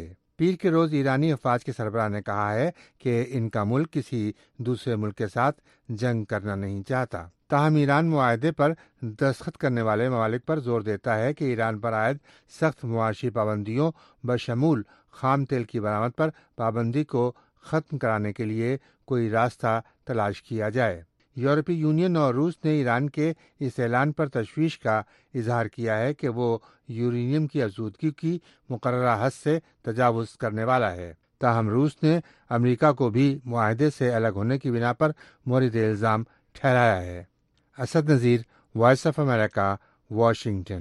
پیر کے روز ایرانی افواج کے سربراہ نے کہا ہے کہ ان کا ملک کسی دوسرے ملک کے ساتھ جنگ کرنا نہیں چاہتا. تاہم ایران معاہدے پر دستخط کرنے والے ممالک پر زور دیتا ہے کہ ایران پر عائد سخت معاشی پابندیوں بشمول خام تیل کی برآمد پر پابندی کو ختم کرانے کے لیے کوئی راستہ تلاش کیا جائے. یورپی یونین اور روس نے ایران کے اس اعلان پر تشویش کا اظہار کیا ہے کہ وہ یورینیم کی افزودگی کی مقررہ حد سے تجاوز کرنے والا ہے. تاہم روس نے امریکہ کو بھی معاہدے سے الگ ہونے کی بنا پر مورد الزام ٹھہرایا ہے. Asad Nazir, voice of America, Washington.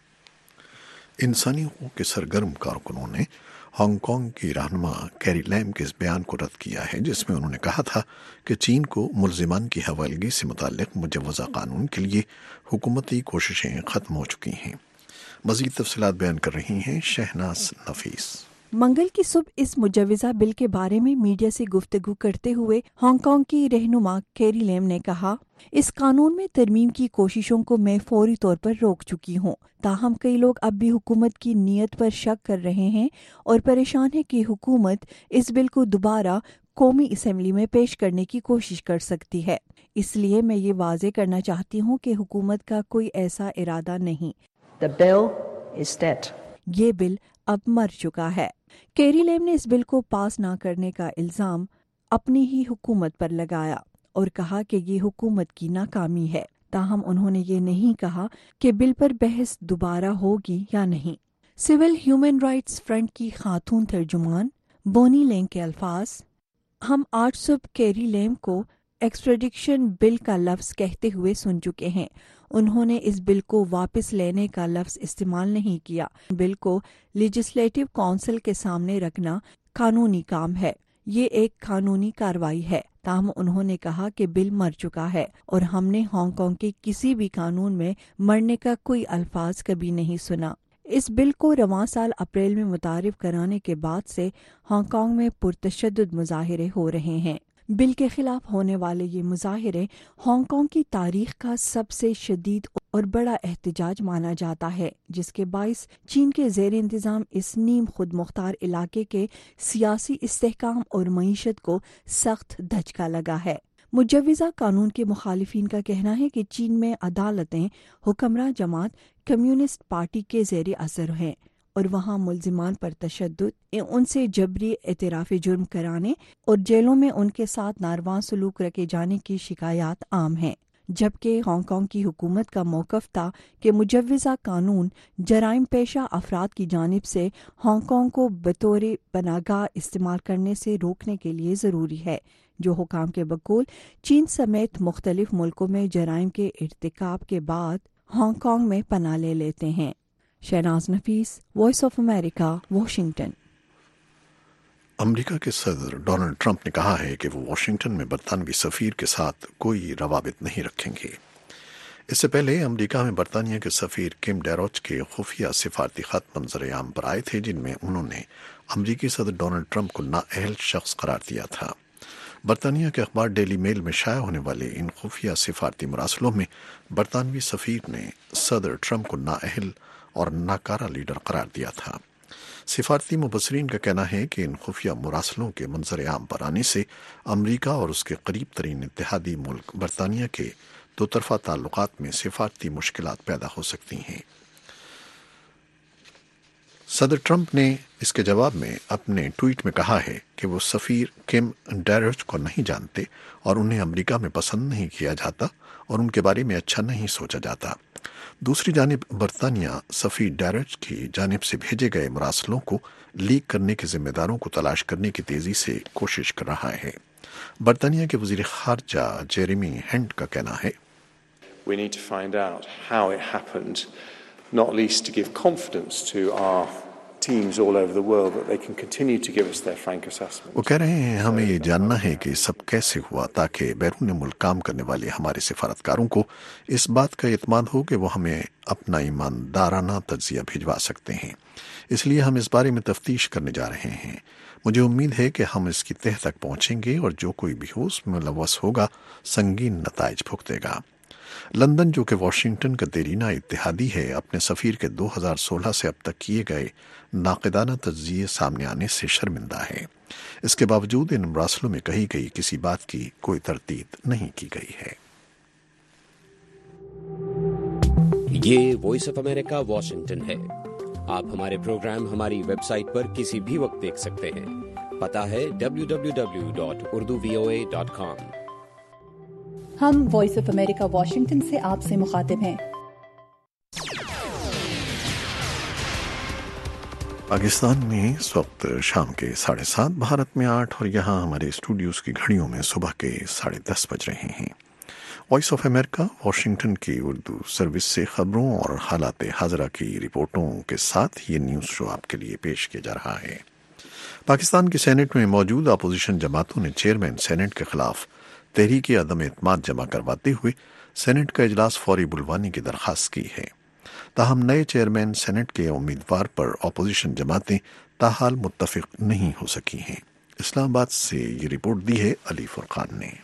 انسانی حقوق کے سرگرم کارکنوں نے ہانگ کانگ کی رہنما کیری لیم کے اس بیان کو رد کیا ہے جس میں انہوں نے کہا تھا کہ چین کو ملزمان کی حوالگی سے متعلق مجوزہ قانون کے لیے حکومتی کوششیں ختم ہو چکی ہیں. مزید تفصیلات بیان کر رہی ہیں شہناز نفیس. منگل کی صبح اس مجوزہ بل کے بارے میں میڈیا سے گفتگو کرتے ہوئے ہانگ کانگ کی رہنما کیری لیم نے کہا، اس قانون میں ترمیم کی کوششوں کو میں فوری طور پر روک چکی ہوں. تاہم کئی لوگ اب بھی حکومت کی نیت پر شک کر رہے ہیں اور پریشان ہے کہ حکومت اس بل کو دوبارہ قومی اسمبلی میں پیش کرنے کی کوشش کر سکتی ہے. اس لیے میں یہ واضح کرنا چاہتی ہوں کہ حکومت کا کوئی ایسا ارادہ نہیں. The bill is dead. یہ بل اب مر چکا ہے. کیری لیم نے اس بل کو پاس نہ کرنے کا الزام اپنی ہی حکومت پر لگایا اور کہا کہ یہ حکومت کی ناکامی ہے. تاہم انہوں نے یہ نہیں کہا کہ بل پر بحث دوبارہ ہوگی یا نہیں. سول ہیومن رائٹس فرنٹ کی خاتون ترجمان بونی لینگ کے الفاظ، ہم آج صبح کیری لیم کو ایکسٹریڈیشن بل کا لفظ کہتے ہوئے سن چکے ہیں. انہوں نے اس بل کو واپس لینے کا لفظ استعمال نہیں کیا. بل کو لیجسلیٹو کونسل کے سامنے رکھنا قانونی کام ہے. یہ ایک قانونی کارروائی ہے. تاہم انہوں نے کہا کہ بل مر چکا ہے اور ہم نے ہانگ کانگ کے کسی بھی قانون میں مرنے کا کوئی الفاظ کبھی نہیں سنا. اس بل کو رواں سال اپریل میں متعارف کرانے کے بعد سے ہانگ کانگ میں پرتشدد مظاہرے ہو رہے ہیں. بل کے خلاف ہونے والے یہ مظاہرے ہانگ کانگ کی تاریخ کا سب سے شدید اور بڑا احتجاج مانا جاتا ہے، جس کے باعث چین کے زیر انتظام اس نیم خود مختار علاقے کے سیاسی استحکام اور معیشت کو سخت دھچکا لگا ہے. مجوزہ قانون کے مخالفین کا کہنا ہے کہ چین میں عدالتیں حکمراں جماعت کمیونسٹ پارٹی کے زیر اثر ہیں اور وہاں ملزمان پر تشدد، ان سے جبری اعتراف جرم کرانے اور جیلوں میں ان کے ساتھ ناروا سلوک رکھے جانے کی شکایات عام ہیں. جبکہ ہانگ کانگ کی حکومت کا موقف تھا کہ مجوزہ قانون جرائم پیشہ افراد کی جانب سے ہانگ کانگ کو بطور پناہگاہ استعمال کرنے سے روکنے کے لیے ضروری ہے، جو حکام کے بقول چین سمیت مختلف ملکوں میں جرائم کے ارتکاب کے بعد ہانگ کانگ میں پناہ لے لیتے ہیں. Shahnaz Nafees, voice of America, Washington. America کے صدر ڈونلڈ ٹرمپ نے کہا ہے کہ وہ واشنگٹن میں برطانوی سفیر کے ساتھ کوئی روابط نہیں رکھیں گے. اس سے پہلے امریکہ میں برطانیہ کے سفیر کم ڈیروچ کے خفیہ سفارتی خط منظر عام پر آئے تھے جن میں انہوں نے امریکی صدر ڈونلڈ ٹرمپ کو نااہل شخص قرار دیا تھا. برطانیہ کے اخبار ڈیلی میل میں شائع ہونے والے ان خفیہ سفارتی مراسلوں میں برطانوی سفیر نے صدر ٹرمپ کو نااہل اور ناکارہ لیڈر قرار دیا تھا. سفارتی مبصرین کا کہنا ہے کہ ان خفیہ مراسلوں کے منظر عام پر آنے سے امریکہ اور اس کے قریب ترین اتحادی ملک برطانیہ کے دو طرفہ تعلقات میں سفارتی مشکلات پیدا ہو سکتی ہیں. صدر ٹرمپ نے اس کے جواب میں اپنے ٹویٹ میں کہا ہے کہ وہ سفیر کم ڈیرچ کو نہیں جانتے اور انہیں امریکہ میں پسند نہیں کیا جاتا اور ان کے بارے میں اچھا نہیں سوچا جاتا. دوسری جانب برطانیہ سفیر ڈیرچ کی جانب سے بھیجے گئے مراسلوں کو لیک کرنے کے ذمہ داروں کو تلاش کرنے کی تیزی سے کوشش کر رہا ہے. برطانیہ کے وزیر خارجہ جیریمی ہنٹ کا کہنا ہے We need to find out how it happened, not least to give confidence to our teams all over the world that they can continue to give us their frank assessment. وہ کہہ رہے ہیں ہمیں یہ جاننا ہے کہ سب کیسے ہوا تاکہ بیرون ملک کام کرنے والے ہمارے سفارتکاروں کو اس بات کا اعتماد ہو کہ وہ ہمیں اپنا ایماندارانہ تجزیہ بھجوا سکتے ہیں. اس لیے ہم اس بارے میں تفتیش کرنے جا رہے ہیں. مجھے امید ہے کہ ہم اس کی تہ تک پہنچیں گے اور جو کوئی بھی ہو اس میں ملوث ہوگا سنگین نتائج بھگتے گا. लंदन, जो कि वाशिंगटन का देरीना इत्तेहादी है, अपने सफ़ीर के दो हज़ार सोलह से अब तक किए गए नाक़िदाना तज्ज़िये सामने आने से शर्मिंदा है। इसके बावजूद इन मरासलों में कही गई किसी बात की कोई तरतीब नहीं की गई है। ये वॉइस ऑफ अमेरिका वाशिंगटन है। आप हमारे प्रोग्राम हमारी वेबसाइट पर किसी भी वक्त देख सकते हैं। पता है W W W dot Urdu V O A dot com. हम वॉइस ऑफ अमेरिका वाशिंगटन से आपसे मुखातिब हैं। पाकिस्तान में इस वक्त शाम के साढ़े सात, भारत में आठ और यहाँ हमारे स्टूडियोज की घड़ियों में सुबह के साढ़े दस बज रहे हैं। वॉइस ऑफ अमेरिका वाशिंगटन की उर्दू सर्विस से खबरों और हालात हाजरा की रिपोर्टों के साथ ये न्यूज़ शो आपके लिए पेश किया जा रहा है। पाकिस्तान की सेनेट में मौजूद अपोजिशन जमातों ने चेयरमैन सेनेट के खिलाफ तहरीक अदम एतमाद जमा करवाते हुए सेनेट का इजलास फौरी बुलवाने की दरख्वास्त की है। ताहम नए चेयरमैन सेनेट के उम्मीदवार पर अपोजिशन जमातें ताहाल मुत्तफिक नहीं हो सकी हैं। इस्लामाबाद से ये रिपोर्ट दी है अली फुरकान ने।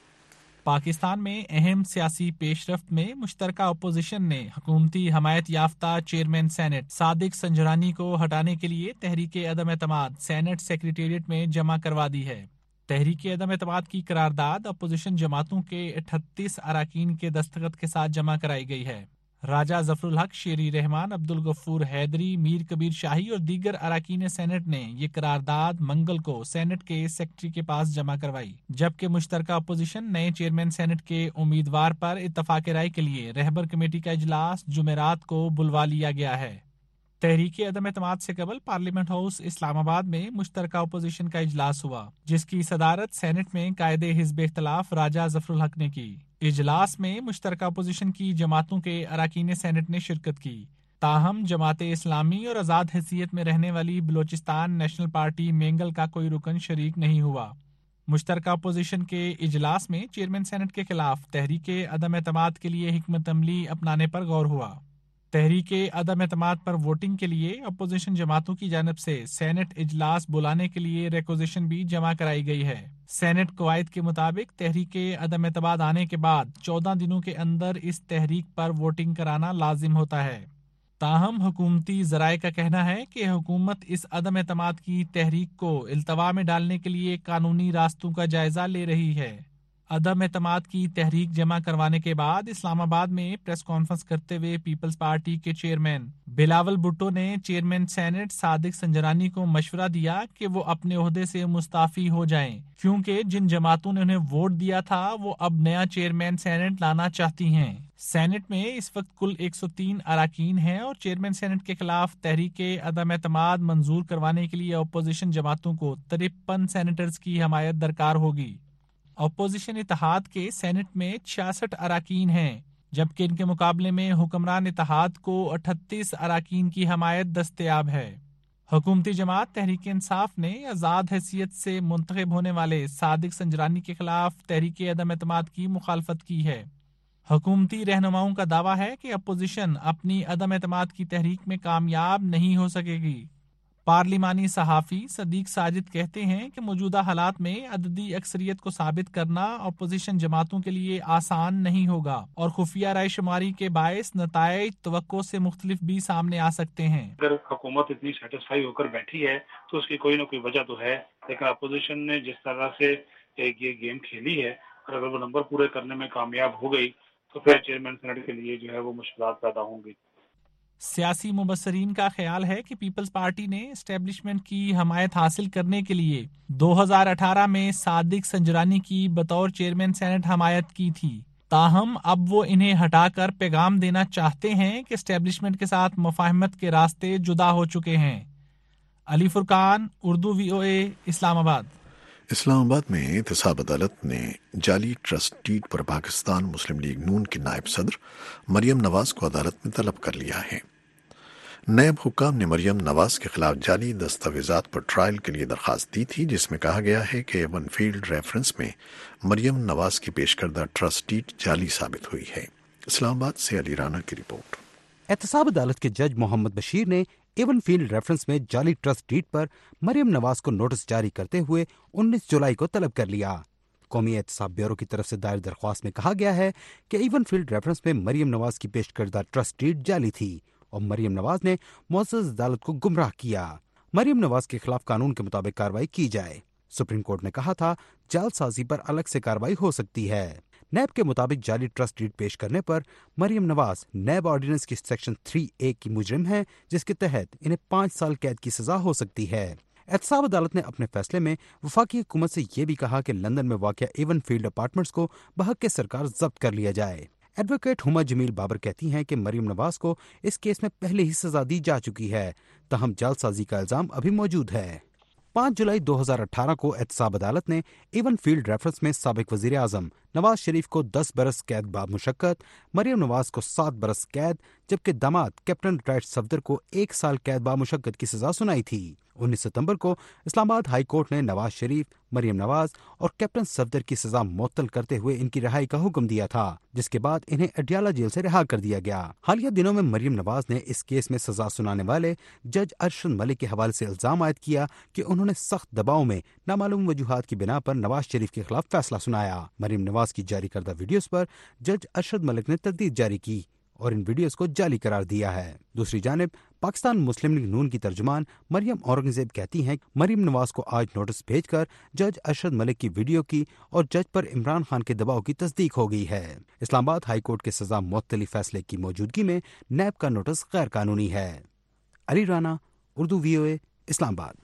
पाकिस्तान में अहम सियासी पेशरफ्त में मुश्तरका अपोजिशन ने हुकूमती हमायत याफ्ता चेयरमैन सेनेट सादिक संजरानी को हटाने के लिए तहरीक अदम एतमाद सेनेट सेक्रेटेरिएट में जमा करवा दी है। तहरीक अदम एतमाद की करारदाद अपोजिशन जमातों के अठतीस अरकान के दस्तखत के साथ जमा कराई गई है। राजा जफरुल हक, शेरी रहमान, अब्दुल गफूर हैदरी, मीर कबीर शाही और दीगर अरकान सेनेट ने ये करारदाद मंगल को सेनेट के सेक्रेटरी के पास जमा करवाई, जबकि मुश्तरका अपोजिशन नए चेयरमैन सेनेट के उम्मीदवार पर इत्तफाक राय के लिए रहबर कमेटी का इजलास जुमेरात को बुलवा लिया गया है। तहरीक अदम एतमाद से कबल पार्लियामेंट हाउस इस्लामाबाद में मुश्तरका अपोजिशन का इजलास हुआ, जिसकी सदारत सेनेट में कायदे हिज़्ब इख्तिलाफ राजा जफरुल हक ने की। इजलास में मुश्तरका अपोजिशन की जमातों के अरकान सेनेट ने शिरकत की। ताहम जमात इस्लामी और आज़ाद हैसियत में रहने वाली बलोचिस्तान नेशनल पार्टी मेंगल का कोई रुकन शरीक नहीं हुआ। मुश्तरका अपोजिशन के इजलास में चेयरमैन सेनेट के खिलाफ तहरीक अदम एतमाद के लिए हिकमत अमली अपनाने पर गौर हुआ। तहरीक अदम एतमाद पर वोटिंग के लिए अपोजिशन जमातों की जानिब से सेनेट इजलास बुलाने के लिए रिक्वेजिशन भी जमा कराई गई है। सेनेट कवायद के मुताबिक तहरीक अदम एतमाद आने के बाद चौदह दिनों के अंदर इस तहरीक पर वोटिंग कराना लाजिम होता है। ताहम हुकूमती ज़राए का कहना है कि हुकूमत इस अदम एतमाद की तहरीक को इल्तवा में डालने के लिए कानूनी रास्तों का जायजा ले रही है। अदम एतमाद की तहरीक जमा करवाने के बाद इस्लामाबाद में प्रेस कॉन्फ्रेंस करते हुए पीपल्स पार्टी के चेयरमैन बिलावल भुट्टो ने चेयरमैन सेनेट सादिक संजरानी को मशवरा दिया कि वो अपने ओहदे से मुस्ताफी हो जाएं, क्योंकि जिन जमातों ने उन्हें वोट दिया था वो अब नया चेयरमैन सेनेट लाना चाहती हैं। सेनेट में इस वक्त कुल एक सौ तीन अरकान हैं और चेयरमैन सेनेट के खिलाफ तहरीक अदम एतमाद मंजूर करवाने के लिए अपोजिशन जमातों को तिरपन सेनेटर्स की हमायत दरकार होगी। अपोजिशन इत्तेहाद के सेनेट में छियासठ अरकान हैं, जबकि इनके मुकाबले में हुक्मरान इत्तेहाद को अठतीस अरकान की हमायत दस्तयाब है। हुकूमती जमात तहरीक इंसाफ ने आज़ाद हैसियत से मुंतखब होने वाले सादिक संजरानी के खिलाफ तहरीक अदम एतमाद की मुखालफत की है। हुकूमती रहनुमाओं का दावा है कि अपोजिशन अपनी अदम एतमाद की तहरीक में कामयाब नहीं हो सकेगी। पार्लिमानी सहाफ़ी सदीक साजिद कहते हैं कि मौजूदा हालात में अददी अक्सरियत को साबित करना अपोजिशन जमातों के लिए आसान नहीं होगा और खुफिया राय शुमारी के बायस नताइज तवक्को से मुख्तलिफ भी सामने आ सकते हैं। अगर हुकूमत इतनी सेटिस्फाई होकर बैठी है तो उसकी कोई न कोई वजह तो है, लेकिन अपोजिशन ने जिस तरह से एक ये गेम खेली है और अगर वो नंबर पूरे करने में कामयाब हो गई तो फिर चेयरमैन सेनेट के लिए जो है वो मुश्किलात पैदा होंगी। सियासी मुबस्सरीन का ख्याल है कि पीपल्स पार्टी ने एस्टेब्लिशमेंट की हमायत हासिल करने के लिए दो हज़ार अठारह में सादिक संजरानी की बतौर चेयरमैन सेनेट हमायत की थी। ताहम अब वो इन्हें हटाकर पैगाम देना चाहते हैं कि एस्टेब्लिशमेंट के साथ मुफाहमत के रास्ते जुदा हो चुके हैं। Ali Furqan, Urdu V O A, Islamabad. Islamabad में एहतसाब अदालत ने जाली ट्रस्ट डीड पर पाकिस्तान मुस्लिम लीग नून की नायब सदर मरियम नवाज को अदालत में तलब कर लिया है। नायब हुक्काम ने मरियम नवाज के खिलाफ जाली दस्तावेजात पर ट्रायल के लिए दरखास्त दी थी, जिसमें कहा गया है कि वन फील्ड रेफरेंस में मरियम नवाज की पेश करदा ट्रस्ट डीड जाली साबित हुई है। इस्लामाबाद से अली राना की रिपोर्ट। एहतसाब अदालत के जज मोहम्मद बशीर ने एवन फील्ड रेफरेंस में जाली ट्रस्ट डीड पर मरियम नवाज को नोटिस जारी करते हुए उन्नीस जुलाई को तलब कर लिया। قومی احتساب بیورو کی طرف سے دائر درخواست میں کہا گیا ہے کہ ایون فیلڈ ریفرنس میں مریم نواز کی پیش کردہ ٹرسٹ ڈیڈ جعلی تھی اور مریم نواز نے معزز عدالت کو گمراہ کیا۔ مریم نواز کے خلاف قانون کے مطابق کارروائی کی جائے۔ سپریم کورٹ نے کہا تھا جعل سازی پر الگ سے کارروائی ہو سکتی ہے۔ نیب کے مطابق جعلی ٹرسٹ ڈیڈ پیش کرنے پر مریم نواز نیب آرڈیننس کی سیکشن تھری اے کی مجرم ہے، جس کے تحت انہیں پانچ سال قید کی سزا ہو سکتی ہے۔ احتساب عدالت نے اپنے فیصلے میں وفاقی حکومت سے یہ بھی کہا کہ لندن میں واقع ایون فیلڈ اپارٹمنٹس کو بحق کے سرکار ضبط کر لیا جائے۔ ایڈوکیٹ ہما جمیل بابر کہتی ہیں کہ مریم نواز کو اس کیس میں پہلے ہی سزا دی جا چکی ہے، تاہم جعل سازی کا الزام ابھی موجود ہے۔ پانچ جولائی دو ہزار اٹھارہ کو احتساب عدالت نے ایون فیلڈ ریفرنس میں سابق وزیر اعظم نواز شریف کو دس برس قید باب مشقت، مریم نواز کو سات برس قید، جبکہ داماد کیپٹن رائٹ صفدر کو ایک سال قید باب مشقت کی سزا سنائی تھی۔ انیس ستمبر کو اسلام آباد ہائی کورٹ نے نواز شریف، مریم نواز اور کیپٹن صفدر کی سزا معطل کرتے ہوئے ان کی رہائی کا حکم دیا تھا، جس کے بعد انہیں اڈیالہ جیل سے رہا کر دیا گیا۔ حالیہ دنوں میں مریم نواز نے اس کیس میں سزا سنانے والے جج ارشد ملک کے حوالے سے الزام عائد کیا کہ انہوں نے سخت دباؤ میں نامعلوم وجوہات کی بنا پر نواز شریف کے خلاف فیصلہ سنایا۔ مریم نواز کی جاری کردہ ویڈیوز پر جج ارشد ملک نے تردید جاری کی اور ان ویڈیوز کو جعلی قرار دیا ہے۔ دوسری جانب پاکستان مسلم لیگ نون کی ترجمان مریم اورنگزیب کہتی ہیں مریم نواز کو آج نوٹس بھیج کر جج ارشد ملک کی ویڈیو کی اور جج پر عمران خان کے دباؤ کی تصدیق ہو گئی ہے۔ اسلام آباد ہائی کورٹ کے سزا معطلی فیصلے کی موجودگی میں نیب کا نوٹس غیر قانونی ہے۔ علی Rana, Urdu V O A, اسلام آباد۔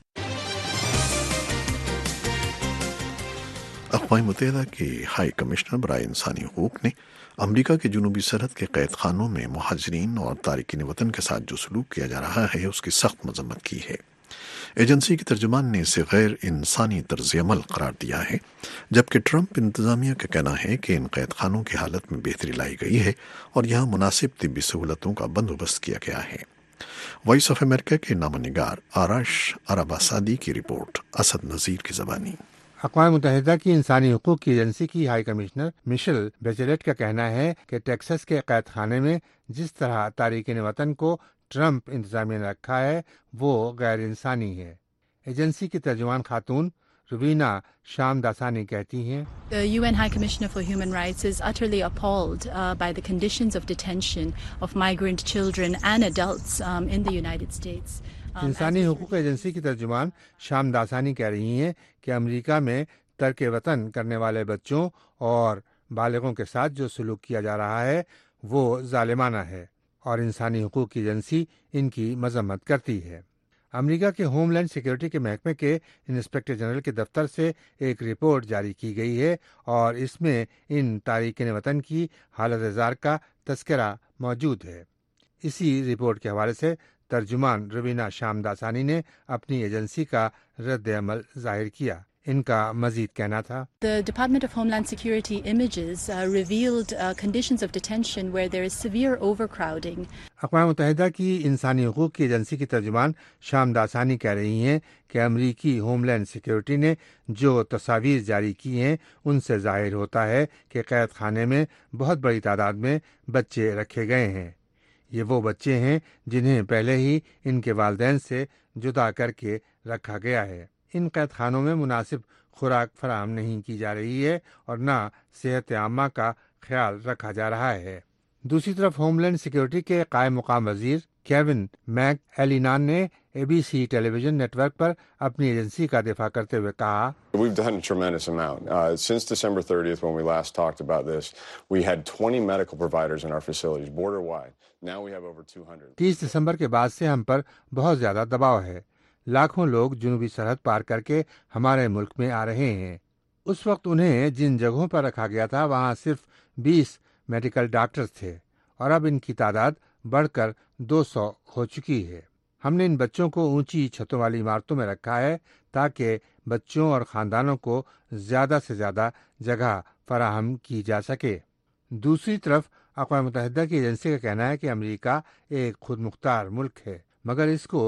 اقوام متحدہ کے ہائی کمشنر برائے انسانی حقوق نے امریکہ کے جنوبی سرحد کے قید خانوں میں مہاجرین اور تارکین وطن کے ساتھ جو سلوک کیا جا رہا ہے اس کی سخت مذمت کی ہے۔ ایجنسی کے ترجمان نے اسے غیر انسانی طرز عمل قرار دیا ہے، جبکہ ٹرمپ انتظامیہ کا کہنا ہے کہ ان قید خانوں کی حالت میں بہتری لائی گئی ہے اور یہاں مناسب طبی سہولتوں کا بندوبست کیا گیا ہے۔ وائس آف امریکہ کے نامہ نگار آرش عرباسادی کی رپورٹ، اسد نذیر کی زبانی۔ اقوام متحدہ کی انسانی حقوق کی ایجنسی کی ہائی کمشنر مشل بیچلیٹ کا کہنا ہے کہ ٹیکساس کے قید خانے میں جس طرح تارکین وطن کو ٹرمپ انتظامیہ نے رکھا ہے وہ غیر انسانی ہے۔ ایجنسی کی ترجمان خاتون روینا شام داسانی کہتی ہیں The U N High Commissioner for Human Rights is utterly appalled uh, by the conditions of detention of migrant children and adults um, in the United States. انسانی حقوق ایجنسی کی ترجمان شام داسانی کہہ رہی ہیں کہ امریکہ میں ترک وطن کرنے والے بچوں اور بالغوں کے ساتھ جو سلوک کیا جا رہا ہے وہ ظالمانہ ہے اور انسانی حقوق کی ایجنسی ان کی مذمت کرتی ہے۔ امریکہ کے ہوم لینڈ سیکیورٹی کے محکمے کے انسپکٹر جنرل کے دفتر سے ایک رپورٹ جاری کی گئی ہے اور اس میں ان تارکین وطن کی حالت زار کا تذکرہ موجود ہے۔ اسی رپورٹ کے حوالے سے ترجمان روینا شام داسانی نے اپنی ایجنسی کا رد عمل ظاہر کیا۔ ان کا مزید کہنا تھا The Department of Homeland Security images uh, revealed uh, conditions of detention where there is severe overcrowding. اقوام متحدہ کی انسانی حقوق کی ایجنسی کی ترجمان شام داسانی کہہ رہی ہیں کہ امریکی ہوم لینڈ سیکیورٹی نے جو تصاویر جاری کی ہیں ان سے ظاہر ہوتا ہے کہ قید خانے میں بہت بڑی تعداد میں بچے رکھے گئے ہیں۔ یہ وہ بچے ہیں جنہیں پہلے ہی ان کے والدین سے جدا کر کے رکھا گیا ہے۔ ان قید خانوں میں مناسب خوراک فراہم نہیں کی جا رہی ہے اور نہ صحت عامہ کا خیال رکھا جا رہا ہے۔ دوسری طرف ہوم لینڈ سیکیورٹی کے قائم مقام وزیر کیون میک ایلینان نے A B C television network پر اپنی ایجنسی کا دفاع کرتے ہوئے کہا We've done a tremendous amount. Uh, since December thirtieth, when we last talked about this, we had twenty medical providers in our facilities, border-wide. Now we have over two hundred. تیس دسمبر کے بعد سے ہم پر بہت زیادہ دباؤ ہے۔ لاکھوں لوگ جنوبی سرحد پار کر کے ہمارے ملک میں آ رہے ہیں۔ اس وقت انہیں جن جگہوں پر رکھا گیا تھا وہاں صرف بیس میڈیکل ڈاکٹر تھے اور اب ان کی تعداد بڑھ کر دو سو ہو چکی ہے۔ ہم نے ان بچوں کو اونچی چھتوں والی عمارتوں میں رکھا ہے تاکہ بچوں اور خاندانوں کو زیادہ سے زیادہ جگہ فراہم کی جا سکے۔ دوسری طرف اقوام متحدہ کی ایجنسی کا کہنا ہے کہ امریکہ ایک خود مختار ملک ہے، مگر اس کو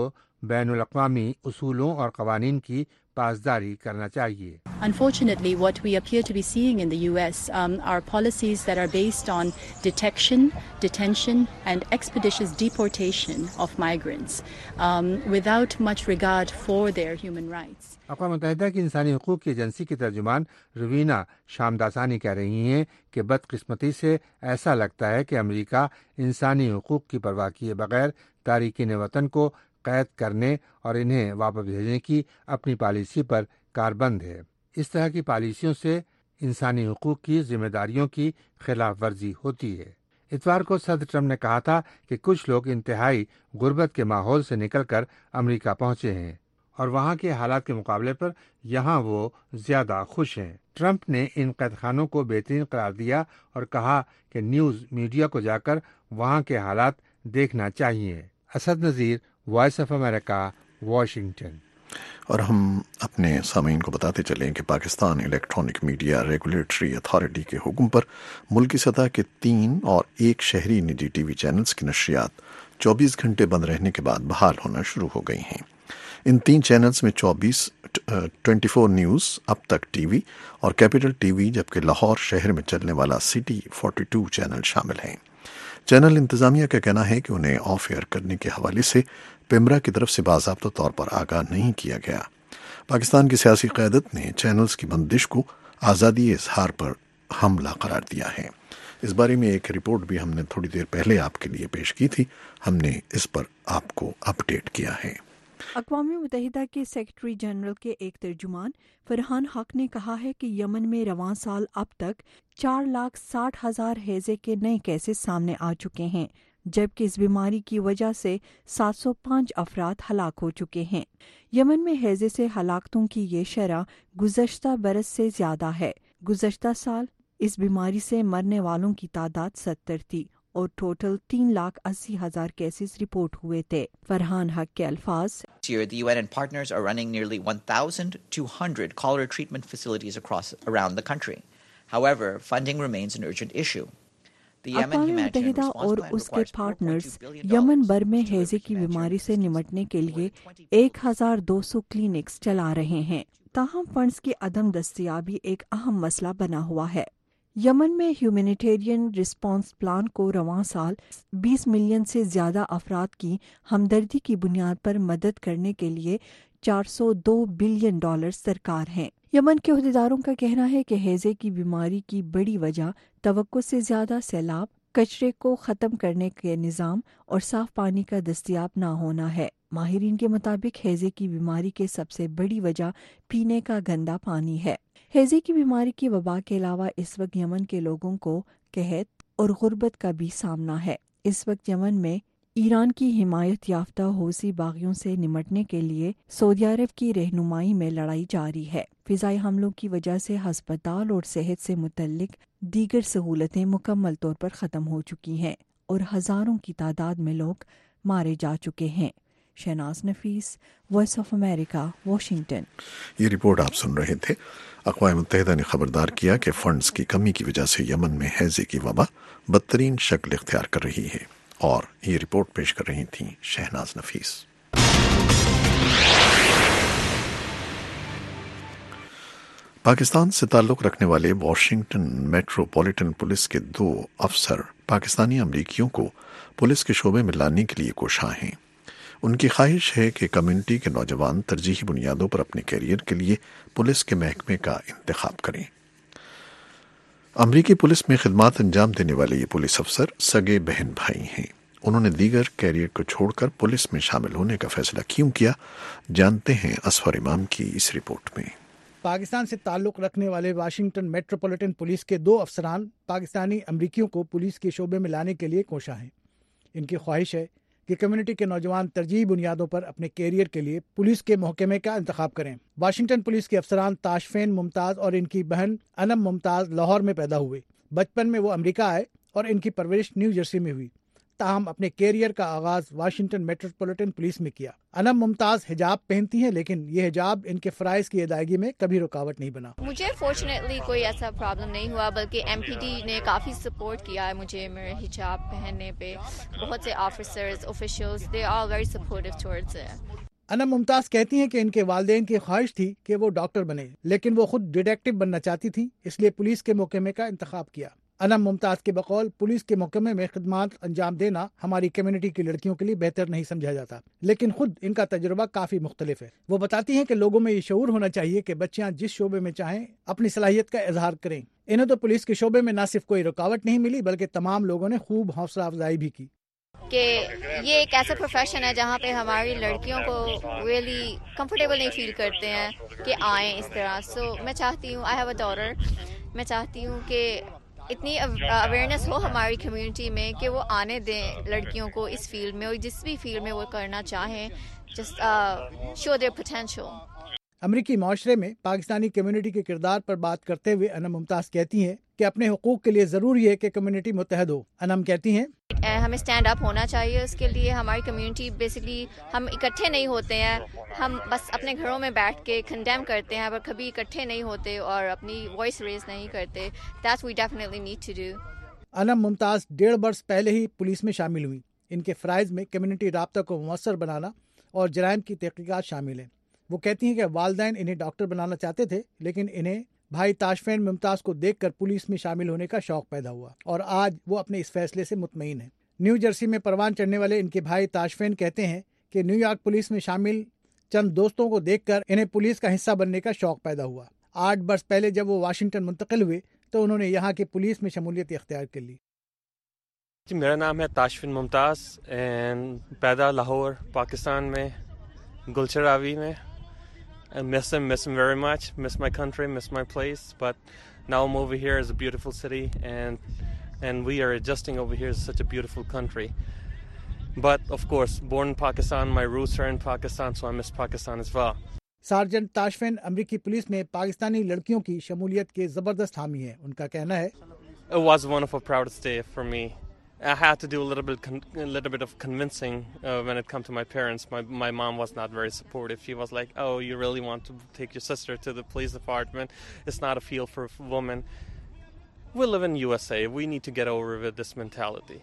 بین الاقوامی اصولوں اور قوانین کی پاسداری کرنا چاہیے۔ Unfortunately, what we appear to be seeing in the U S um, are policies that are based on detection, detention, and expeditious deportation of migrants um, without much regard for their human rights. اقوام متحدہ کی انسانی حقوق کی ایجنسی کی ترجمان روینہ شامداسانی کہہ رہی ہیں کہ بدقسمتی سے ایسا لگتا ہے کہ امریکہ انسانی حقوق کی پرواہ کیے بغیر تارکین وطن کو قید کرنے اور انہیں واپس بھیجنے کی اپنی پالیسی پر کاربند ہے۔ اس طرح کی پالیسیوں سے انسانی حقوق کی ذمہ داریوں کی خلاف ورزی ہوتی ہے۔ اتوار کو صدر ٹرمپ نے کہا تھا کہ کچھ لوگ انتہائی غربت کے ماحول سے نکل کر امریکہ پہنچے ہیں اور وہاں کے حالات کے مقابلے پر یہاں وہ زیادہ خوش ہیں۔ ٹرمپ نے ان قید خانوں کو بہترین قرار دیا اور کہا کہ نیوز میڈیا کو جا کر وہاں کے حالات دیکھنا چاہیے۔ Asad Nazir, voice of America, Washington. اور ہم اپنے سامعین کو بتاتے چلیں کہ Pakistan electronic media regulatory authority کے حکم پر ملکی سطح کے تین اور ایک شہری نجی ٹی وی چینلز کی نشریات چوبیس گھنٹے بند رہنے کے بعد بحال ہونا شروع ہو گئی ہیں۔ ان تین چینلز میں چوبیس ٹوینٹی فور نیوز، اب تک ٹی وی اور کیپٹل ٹی وی، جبکہ لاہور شہر میں چلنے والا سٹی فورٹی ٹو چینل شامل ہیں۔ چینل انتظامیہ کا کہنا ہے کہ انہیں آف ایئر کرنے کے حوالے سے پیمرا کی طرف سے باضابطہ طور پر آگاہ نہیں کیا گیا۔ پاکستان کی سیاسی قیادت نے چینلز کی بندش کو آزادی اظہار پر حملہ قرار دیا ہے۔ اس بارے میں ایک رپورٹ بھی ہم نے تھوڑی دیر پہلے آپ کے لیے پیش کی تھی، ہم نے اس پر آپ کو اپڈیٹ کیا ہے۔ اقوام متحدہ کے سیکرٹری جنرل کے ایک ترجمان فرحان حق نے کہا ہے کہ یمن میں رواں سال اب تک چار لاکھ ساٹھ ہزار ہیضے کے نئے کیسز سامنے آ چکے ہیں، جبکہ اس بیماری کی وجہ سے سات سو پانچ افراد ہلاک ہو چکے ہیں۔ یمن میں ہیضے سے ہلاکتوں کی یہ شرح گزشتہ برس سے زیادہ ہے۔ گزشتہ سال اس بیماری سے مرنے والوں کی تعداد ستر تھی اور ٹوٹل تین لاکھ اسی ہزار کیسز رپورٹ ہوئے تھے۔ فرحان حق کے الفاظ: This year, the U N and partners are running nearly one thousand two hundred cholera treatment facilities across around the country. However, funding remains an urgent issue. اقوام متحدہ اور اس کے پارٹنرز یمن بھر میں ہیضے کی بیماری سے نمٹنے کے لیے ایک ہزار دو سو کلینکس چلا رہے ہیں، تاہم فنڈز کی عدم دستیابی ایک اہم مسئلہ بنا ہوا ہے۔ یمن میں ہیومینیٹیرین رسپانس پلان کو رواں سال بیس ملین سے زیادہ افراد کی ہمدردی کی بنیاد پر مدد کرنے کے لیے چار سو دو بلین ڈالر درکار ہیں۔ یمن کے عہدیداروں کا کہنا ہے کہ ہیضے کی بیماری کی بڑی وجہ توقع سے زیادہ سیلاب، کچرے کو ختم کرنے کے نظام اور صاف پانی کا دستیاب نہ ہونا ہے۔ ماہرین کے مطابق ہیضے کی بیماری کے سب سے بڑی وجہ پینے کا گندا پانی ہے۔ ہیضے کی بیماری کی وبا کے علاوہ اس وقت یمن کے لوگوں کو قحط اور غربت کا بھی سامنا ہے۔ اس وقت یمن میں ایران کی حمایت یافتہ حوثی باغیوں سے نمٹنے کے لیے سعودی عرب کی رہنمائی میں لڑائی جاری ہے۔ فضائی حملوں کی وجہ سے ہسپتال اور صحت سے متعلق دیگر سہولتیں مکمل طور پر ختم ہو چکی ہیں اور ہزاروں کی تعداد میں لوگ مارے جا چکے ہیں۔ Shahnaz Nafees, voice of America, Washington. یہ رپورٹ آپ سن رہے تھے۔ اقوام متحدہ نے خبردار کیا کہ فنڈز کی کمی کی وجہ سے یمن میں ہیضے کی وبا بدترین شکل اختیار کر رہی ہے، اور یہ رپورٹ پیش کر رہی تھیں شہناز نفیس۔ پاکستان سے تعلق رکھنے والے واشنگٹن میٹروپولیٹن پولیس کے دو افسر پاکستانی امریکیوں کو پولیس کے شعبے میں لانے کے لیے کوشاں ہیں۔ ان کی خواہش ہے کہ کمیونٹی کے نوجوان ترجیحی بنیادوں پر اپنے کیریئر کے لیے پولیس کے محکمے کا انتخاب کریں۔ امریکی پولیس میں خدمات انجام دینے والے یہ پولیس افسر سگے بہن بھائی ہیں۔ انہوں نے دیگر کیریئر کو چھوڑ کر پولیس میں شامل ہونے کا فیصلہ کیوں کیا، جانتے ہیں اسفر امام کی اس رپورٹ میں۔ پاکستان سے تعلق رکھنے والے واشنگٹن میٹروپولیٹن پولیس کے دو افسران پاکستانی امریکیوں کو پولیس کے شعبے میں لانے کے لیے کوشاں ہیں۔ ان کی خواہش ہے کہ کمیونٹی کے نوجوان ترجیحی بنیادوں پر اپنے کیریئر کے لیے پولیس کے محکمے کا انتخاب کریں۔ واشنگٹن پولیس کے افسران تاشفین ممتاز اور ان کی بہن انم ممتاز لاہور میں پیدا ہوئے۔ بچپن میں وہ امریکہ آئے اور ان کی پرورش نیو جرسی میں ہوئی، تاہم اپنے کیریئر کا آغاز واشنگٹن میٹروپولیٹن پولیس میں کیا۔ انم ممتاز حجاب پہنتی ہیں، لیکن یہ حجاب ان کے فرائض کی ادائیگی میں کبھی رکاوٹ نہیں بنا۔ مجھے فارچونیٹلی کوئی ایسا پرابلم نہیں ہوا، بلکہ ایم پی ڈی نے کافی سپورٹ کیا ہے مجھے میرے حجاب پہننے پہ۔ بہت سے officers, officials, they are very supportive towards it. Anam Mumtaz कहती हैं कि इनके वालिदैन की ख्वाहिश थी कि वो डॉक्टर बने, लेकिन वो खुद डिटेक्टिव बनना चाहती थी, इसलिए पुलिस के महकमे का इंतखाब किया। अनम मुमताज के बकौल पुलिस के महकमे में खिदमत अंजाम देना हमारी कम्युनिटी की लड़कियों के लिए बेहतर नहीं समझा जाता, लेकिन खुद इनका तजुर्बा काफी मुख्तलिफ है। वो बताती हैं कि लोगों में ये शऊर होना चाहिए कि बच्चियां जिस शोबे में चाहें अपनी सलाहियत का इजहार करें। इन्हें तो पुलिस के शोबे में न सिर्फ कोई रुकावट नहीं मिली, बल्कि तमाम लोगों ने खूब हौसला अफजाई भी की कि ये एक ऐसा प्रोफेशन है जहाँ पे हमारी लड़कियों को रियली कंफर्टेबल नहीं फील करते हैं कि आएँ इस तरह। सो so, मैं चाहती हूँ, आई हैव अ डॉटर, मैं चाहती हूँ कि इतनी अवेयरनेस हो हमारी कम्युनिटी में कि वो आने दें लड़कियों को इस फील्ड में, और जिस भी फील्ड में वो करना चाहें, जस्ट शो देयर पोटेंशियल। अमरीकी माशरे में पाकिस्तानी कम्युनिटी के किरदार पर बात करते हुए अनम मुमताज कहती हैं कि अपने हुकूक के लिए ज़रूरी है कि कम्युनिटी मुत्तहद हो। अनम कहती हैं हमें स्टैंड अप होना चाहिए, उसके लिए हमारी कम्युनिटी बेसिकली हम इकट्ठे नहीं होते हैं, हम बस अपने घरों में बैठ के कंडेम करते हैं, पर कभी इकट्ठे नहीं होते और अपनी वॉइस रेज नहीं करते। That's we definitely need to do. Anam Mumtaz डेढ़ बरस पहले ही पुलिस में शामिल हुई। इनके फ़राइज़ में कम्युनिटी राब्ता को मुअस्सर बनाना और जराइम की तहक़ीक़ात शामिल हैं। वो कहती हैं कि वालिदैन इन्हें डॉक्टर बनाना चाहते थे, लेकिन इन्हें भाई ताशफैन मुमताज़ को देखकर पुलिस में शामिल होने का शौक पैदा हुआ और आज वो अपने इस फैसले से मुतमईन है। न्यू जर्सी में परवान चढ़ने वाले इनके भाई ताशफैन कहते हैं कि न्यूयॉर्क पुलिस में शामिल चंद दोस्तों को देखकर इन्हें पुलिस का हिस्सा बनने का शौक पैदा हुआ। आठ वर्ष पहले जब वो वाशिंगटन मुंतकिल हुए तो उन्होंने यहाँ की पुलिस में शमूलियत इख्तियार कर ली। जी, मेरा नाम है ताशफिन मुमताज़ एंड पैदा लाहौर पाकिस्तान में गुलशरावी में। I miss him, miss him very much, miss my country, miss my place, but now I'm over here. It's a beautiful city, and and we are adjusting over here. It's such a beautiful country. But of course, born in Pakistan, my roots are in Pakistan, so I miss Pakistan as well. Sergeant Tashfeen अमरीकी पुलिस में पाकिस्तानी लड़कियों की शमूलियत के ज़बरदस्त हामी हैं। उनका कहना है It was one of a proudest day for me. I had to do a little bit, con- a little bit of convincing uh, when it came to my parents. My my mom was not very supportive. She was like, "Oh, you really want to take your sister to the police department? It's not a field for a woman. We live in U S A. We need to get over with this mentality."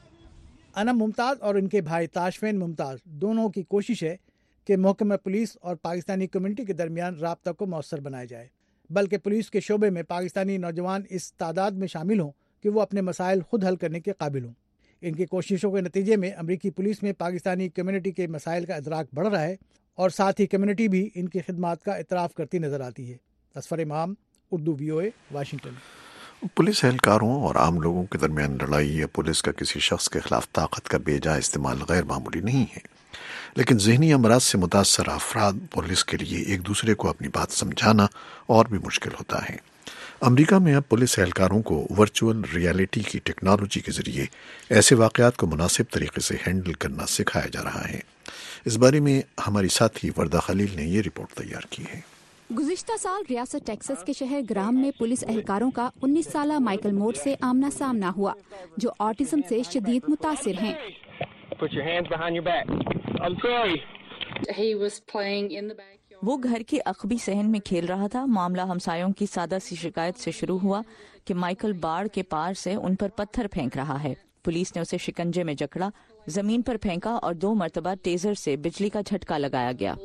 Anam Mumtaz और इनके भाई ताशफैन मुमताज़ दोनों की कोशिश है कि महकमा पुलिस और पाकिस्तानी कम्युनिटी के दरमियान राब्ता को मौसर बनाया जाए, बल्कि पुलिस के शोबे में पाकिस्तानी नौजवान इस तादाद में शामिल हों कि वो अपने मसाइल खुद हल करने के काबिल हों। इनकी कोशिशों के नतीजे में अमरीकी पुलिस में पाकिस्तानी कम्युनिटी के मसाइल का इदराक बढ़ रहा है और साथ ही कम्युनिटी भी इनकी खिदमात का इतराफ़ करती नजर आती है। Asfar Imam, Urdu V O A, Washington. Police एहलकारों और आम लोगों के दरमियान लड़ाई या पुलिस का किसी शख्स के खिलाफ ताकत का बेजा इस्तेमाल गैर मामूली नहीं है, लेकिन जहनी अमराज से मुतासर अफराद पुलिस के लिए एक दूसरे को अपनी बात समझाना और भी मुश्किल होता है। अमेरिका में अब पुलिस एहलकारों को वर्चुअल रियलिटी की टेक्नोलॉजी के जरिए ऐसे वाक़यात को मुनासिब तरीके से हैंडल करना सिखाया जा रहा है। इस बारे में हमारी साथी वर्दा खलील ने ये रिपोर्ट तैयार की है। गुज़िश्ता साल रियासत टेक्सास के शहर ग्राम में पुलिस एहलकारों का उन्नीस साला माइकल मोर से आमना सामना हुआ, जो ऑटिज्म से शदीद मुतासिर हैं। वो घर के अखबी सहन में खेल रहा था। मामला हमसायों की सादा सी शिकायत से शुरू हुआ कि माइकल बाढ़ के पार से उन पर पत्थर फेंक रहा है। पुलिस ने उसे शिकंजे में जकड़ा, जमीन पर फेंका और दो मरतबा टेजर से बिजली का झटका लगाया गया।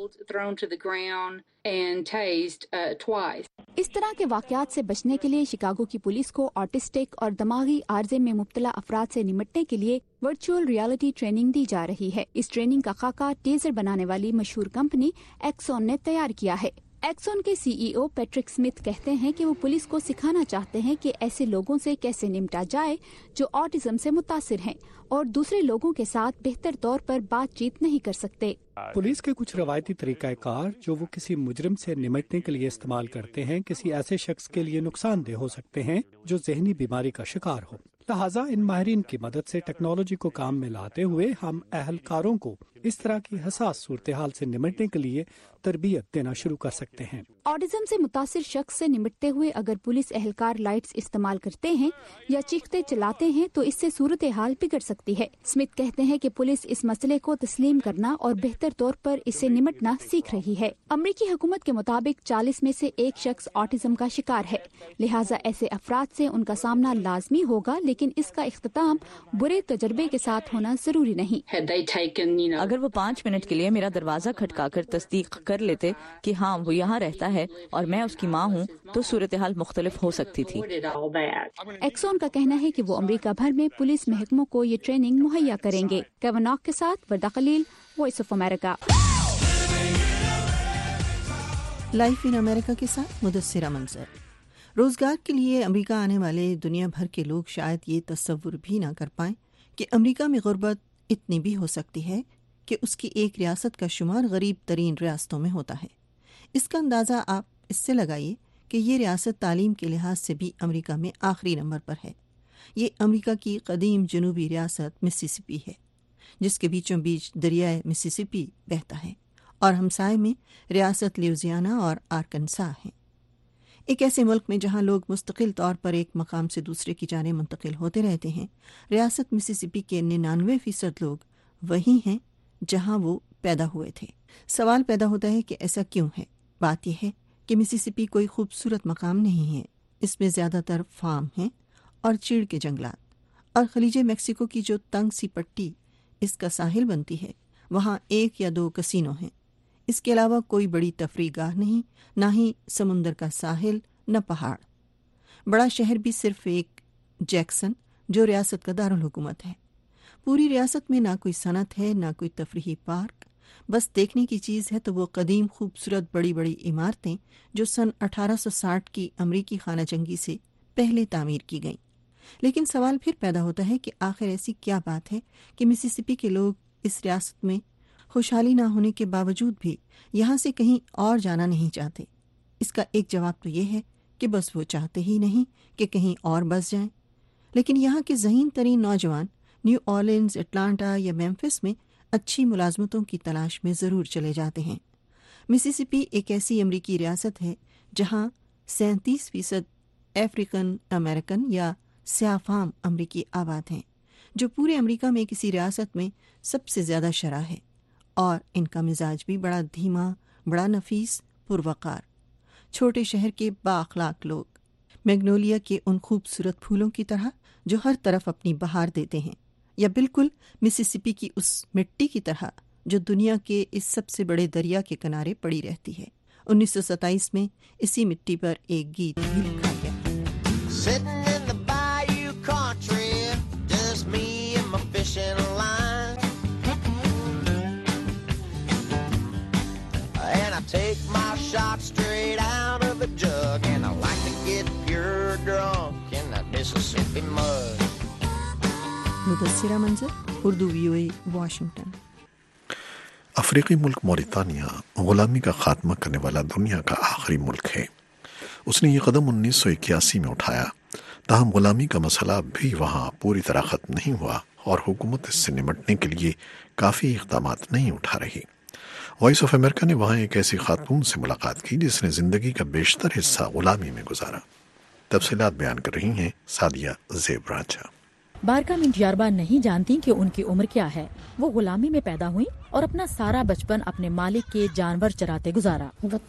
इस तरह के वाकयात से बचने के लिए शिकागो की पुलिस को ऑटिस्टिक और दिमागी आर्जे में मुब्तला अफराद से निपटने के लिए वर्चुअल रियलिटी ट्रेनिंग दी जा रही है। इस ट्रेनिंग का खाका टेजर बनाने वाली मशहूर कंपनी एक्सॉन ने तैयार किया है। एक्सॉन के सीईओ पैट्रिक स्मिथ कहते हैं कि वो पुलिस को सिखाना चाहते हैं कि ऐसे लोगों से कैसे निपटा जाए जो ऑटिज्म से मुतासिर हैं और दूसरे लोगों के साथ बेहतर तौर पर बातचीत नहीं कर सकते। पुलिस के कुछ रवायती तरीकाकार जो वो किसी मुजरिम से निपटने के लिए इस्तेमाल करते हैं किसी ऐसे शख्स के लिए नुकसानदेह हो सकते हैं जो जहनी बीमारी का शिकार हो। लिहाजा इन माहिरीन की मदद से टेक्नोलॉजी को काम में लाते हुए हम अहलकारों को इस तरह की हसास सूरत हाल से निपटने के लिए तरबियत देना शुरू कर सकते हैं। ऑटिज्म से मुतासिर शख्स से निपटते हुए अगर पुलिस एहलकार लाइट्स इस्तेमाल करते हैं या चीखते चलाते हैं तो इससे सूरत हाल बिगड़ सकती है। स्मिथ कहते हैं कि पुलिस इस मसले को तस्लीम करना और बेहतर तौर पर इससे निपटना सीख रही है। अमरीकी हुकूमत के मुताबिक चालीस में से एक शख्स ऑटिज्म का शिकार है, लिहाजा ऐसे अफराद से उनका सामना लाजमी होगा, लेकिन इसका इख्तिताम बुरे तजर्बे के साथ होना जरूरी नहीं। اگر وہ پانچ منٹ کے لیے میرا دروازہ کھٹکا کر تصدیق کر لیتے کہ ہاں وہ یہاں رہتا ہے اور میں اس کی ماں ہوں تو صورتحال مختلف ہو سکتی تھی۔ ایکسون کا کہنا ہے کہ وہ امریکہ بھر میں پولیس محکموں کو یہ ٹریننگ مہیا کریں گے۔ کیوناک کے ساتھ Warda Khalil, Voice of America. Life in America کے ساتھ مدثرہ منظر۔ روزگار کے لیے امریکہ آنے والے دنیا بھر کے لوگ شاید یہ تصور بھی نہ کر پائیں کہ امریکہ میں غربت اتنی بھی ہو سکتی ہے کہ اس کی ایک ریاست کا شمار غریب ترین ریاستوں میں ہوتا ہے۔ اس کا اندازہ آپ اس سے لگائیے کہ یہ ریاست تعلیم کے لحاظ سے بھی امریکہ میں آخری نمبر پر ہے۔ یہ امریکہ کی قدیم جنوبی ریاست مسیسپی ہے، جس کے بیچوں بیچ دریائے مسیسپی بہتا ہے، اور ہمسائے میں ریاست لیوزیانا اور آرکنسا ہیں۔ ایک ایسے ملک میں جہاں لوگ مستقل طور پر ایک مقام سے دوسرے کی جانب منتقل ہوتے رہتے ہیں، ریاست مسیسپی کے ننانوے فیصد لوگ وہی ہیں جہاں وہ پیدا ہوئے تھے۔ سوال پیدا ہوتا ہے کہ ایسا کیوں ہے؟ بات یہ ہے کہ مسیسپی کوئی خوبصورت مقام نہیں ہے، اس میں زیادہ تر فارم ہیں اور چیڑ کے جنگلات، اور خلیج میکسیکو کی جو تنگ سی پٹی اس کا ساحل بنتی ہے وہاں ایک یا دو کسینو ہیں۔ اس کے علاوہ کوئی بڑی تفریح گاہ نہیں، نہ ہی سمندر کا ساحل، نہ پہاڑ۔ بڑا شہر بھی صرف ایک جیکسن جو ریاست کا دارالحکومت ہے۔ پوری ریاست میں نہ کوئی صنعت ہے، نہ کوئی تفریحی پارک، بس دیکھنے کی چیز ہے تو وہ قدیم خوبصورت بڑی بڑی عمارتیں جو سن اٹھارہ سو ساٹھ کی امریکی خانہ جنگی سے پہلے تعمیر کی گئیں۔ لیکن سوال پھر پیدا ہوتا ہے کہ آخر ایسی کیا بات ہے کہ مسیسپی کے لوگ اس ریاست میں خوشحالی نہ ہونے کے باوجود بھی یہاں سے کہیں اور جانا نہیں چاہتے؟ اس کا ایک جواب تو یہ ہے کہ بس وہ چاہتے ہی نہیں کہ کہیں اور بس جائیں۔ لیکن یہاں کے ذہین ترین نوجوان نیو اورلینز، اٹلانٹا یا میمفس میں اچھی ملازمتوں کی تلاش میں ضرور چلے جاتے ہیں۔ مسیسپی ایک ایسی امریکی ریاست ہے جہاں سینتیس فیصد افریقن امریکن یا سیاہ فام امریکی آباد ہیں، جو پورے امریکہ میں کسی ریاست میں سب سے زیادہ شرح ہے، اور ان کا مزاج بھی بڑا دھیما، بڑا نفیس، پروقار۔ چھوٹے شہر کے بااخلاق لوگ، میگنولیا کے ان خوبصورت پھولوں کی طرح جو ہر طرف اپنی بہار دیتے ہیں، یا بالکل مسیسپی کی اس مٹی کی طرح جو دنیا کے اس سب سے بڑے دریا کے کنارے پڑی رہتی ہے۔ انیس سو ستائیس میں اسی مٹی پر ایک گیت بھی لکھا گیا۔ Take my shot straight out of a jug, and I like to get pure drunk in that Mississippi mud. مدثرہ منظر، اردو وی او اے، واشنگٹن۔ افریقی ملک موریتانیہ غلامی کا خاتمہ کرنے والا دنیا کا آخری ملک ہے۔ اس نے یہ قدم انیس سو اکیاسی میں اٹھایا، تاہم غلامی کا مسئلہ بھی وہاں پوری طرح ختم نہیں ہوا اور حکومت اس سے نمٹنے کے لیے کافی اقدامات نہیں اٹھا رہی۔ وائس آف امریکہ نے وہاں ایک ایسی خاتون سے ملاقات کی جس نے زندگی کا بیشتر حصہ غلامی میں گزارا۔ تفصیلات بیان کر رہی ہیں سعدیہ زیب راجہ۔ بارکا منٹ یاربا نہیں جانتی کہ ان کی عمر کیا ہے۔ وہ غلامی میں پیدا ہوئی اور اپنا سارا بچپن اپنے مالک کے جانور چراتے گزارا۔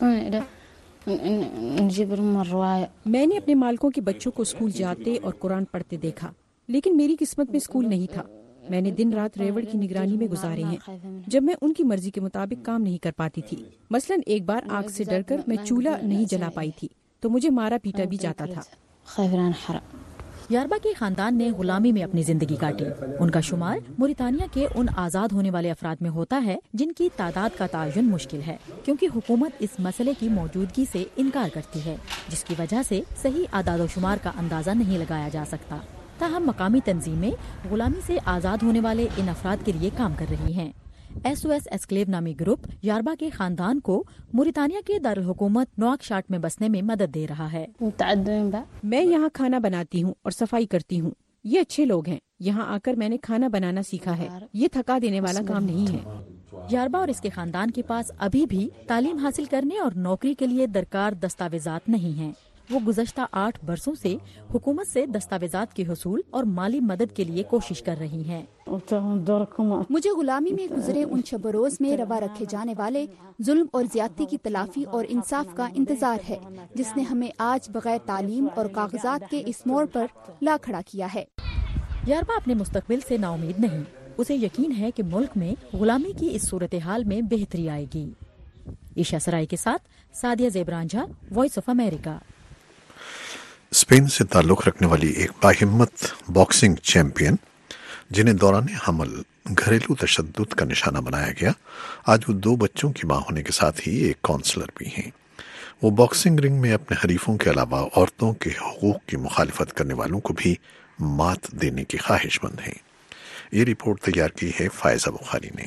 میں نے اپنے مالکوں کے بچوں کو اسکول جاتے اور قرآن پڑھتے دیکھا، لیکن میری قسمت میں اسکول نہیں تھا۔ میں نے دن رات ریوڑ کی نگرانی میں گزارے ہیں جب میں ان کی مرضی کے مطابق کام نہیں کر پاتی تھی۔ مثلاً ایک بار آگ سے ڈر کر میں چولہا نہیں جلا پائی تھی تو مجھے مارا پیٹا بھی جاتا تھا۔ یاربا کے خاندان نے غلامی میں اپنی زندگی کاٹی۔ ان کا شمار موریتانیہ کے ان آزاد ہونے والے افراد میں ہوتا ہے جن کی تعداد کا تعین مشکل ہے، کیونکہ حکومت اس مسئلے کی موجودگی سے انکار کرتی ہے، جس کی وجہ سے صحیح اعداد و شمار کا اندازہ نہیں لگایا جا سکتا۔ تاہم مقامی تنظیمیں غلامی سے آزاد ہونے والے ان افراد کے لیے کام کر رہی ہیں۔ ایس او ایس ایسکلیو نامی گروپ یاربا کے خاندان کو موریتانیہ کے دارالحکومت نواکشاٹ میں بسنے میں مدد دے رہا ہے۔ میں یہاں کھانا بناتی ہوں اور صفائی کرتی ہوں۔ یہ اچھے لوگ ہیں۔ یہاں آ کر میں نے کھانا بنانا سیکھا ہے۔ یہ تھکا دینے والا کام نہیں ہے۔ یاربا اور اس کے خاندان کے پاس ابھی بھی تعلیم حاصل کرنے اور نوکری کے لیے درکار دستاویزات نہیں ہیں۔ وہ گزشتہ آٹھ برسوں سے حکومت سے دستاویزات کے حصول اور مالی مدد کے لیے کوشش کر رہی ہیں۔ مجھے غلامی میں گزرے ان شب و روز میں روا رکھے جانے والے ظلم اور زیادتی کی تلافی اور انصاف کا انتظار ہے، جس نے ہمیں آج بغیر تعلیم اور کاغذات کے اس موڑ پر لا کھڑا کیا ہے۔ یاربا اپنے مستقبل سے نا امید نہیں۔ उसे यकीन है कि मुल्क में गुलामी की इस सूरत हाल में बेहतरी आएगी। ईशा सराय के साथ Sadia Zebranjha, Voice of America. Spain से ताल्लुक़ रखने वाली एक बाहिम्मत बॉक्सिंग चैंपियन जिन्हें दौरान हमल घरेलू तशद्दुद का निशाना बनाया गया, आज वो दो बच्चों की मां होने के साथ ही एक काउंसलर भी हैं। वो बॉक्सिंग रिंग में अपने हरीफों के अलावा औरतों के हकूक़ की मुखालिफत करने वालों को भी मात देने की ख्वाहिशमंद हैं। ये रिपोर्ट तैयार की है फायजा बुखारी ने।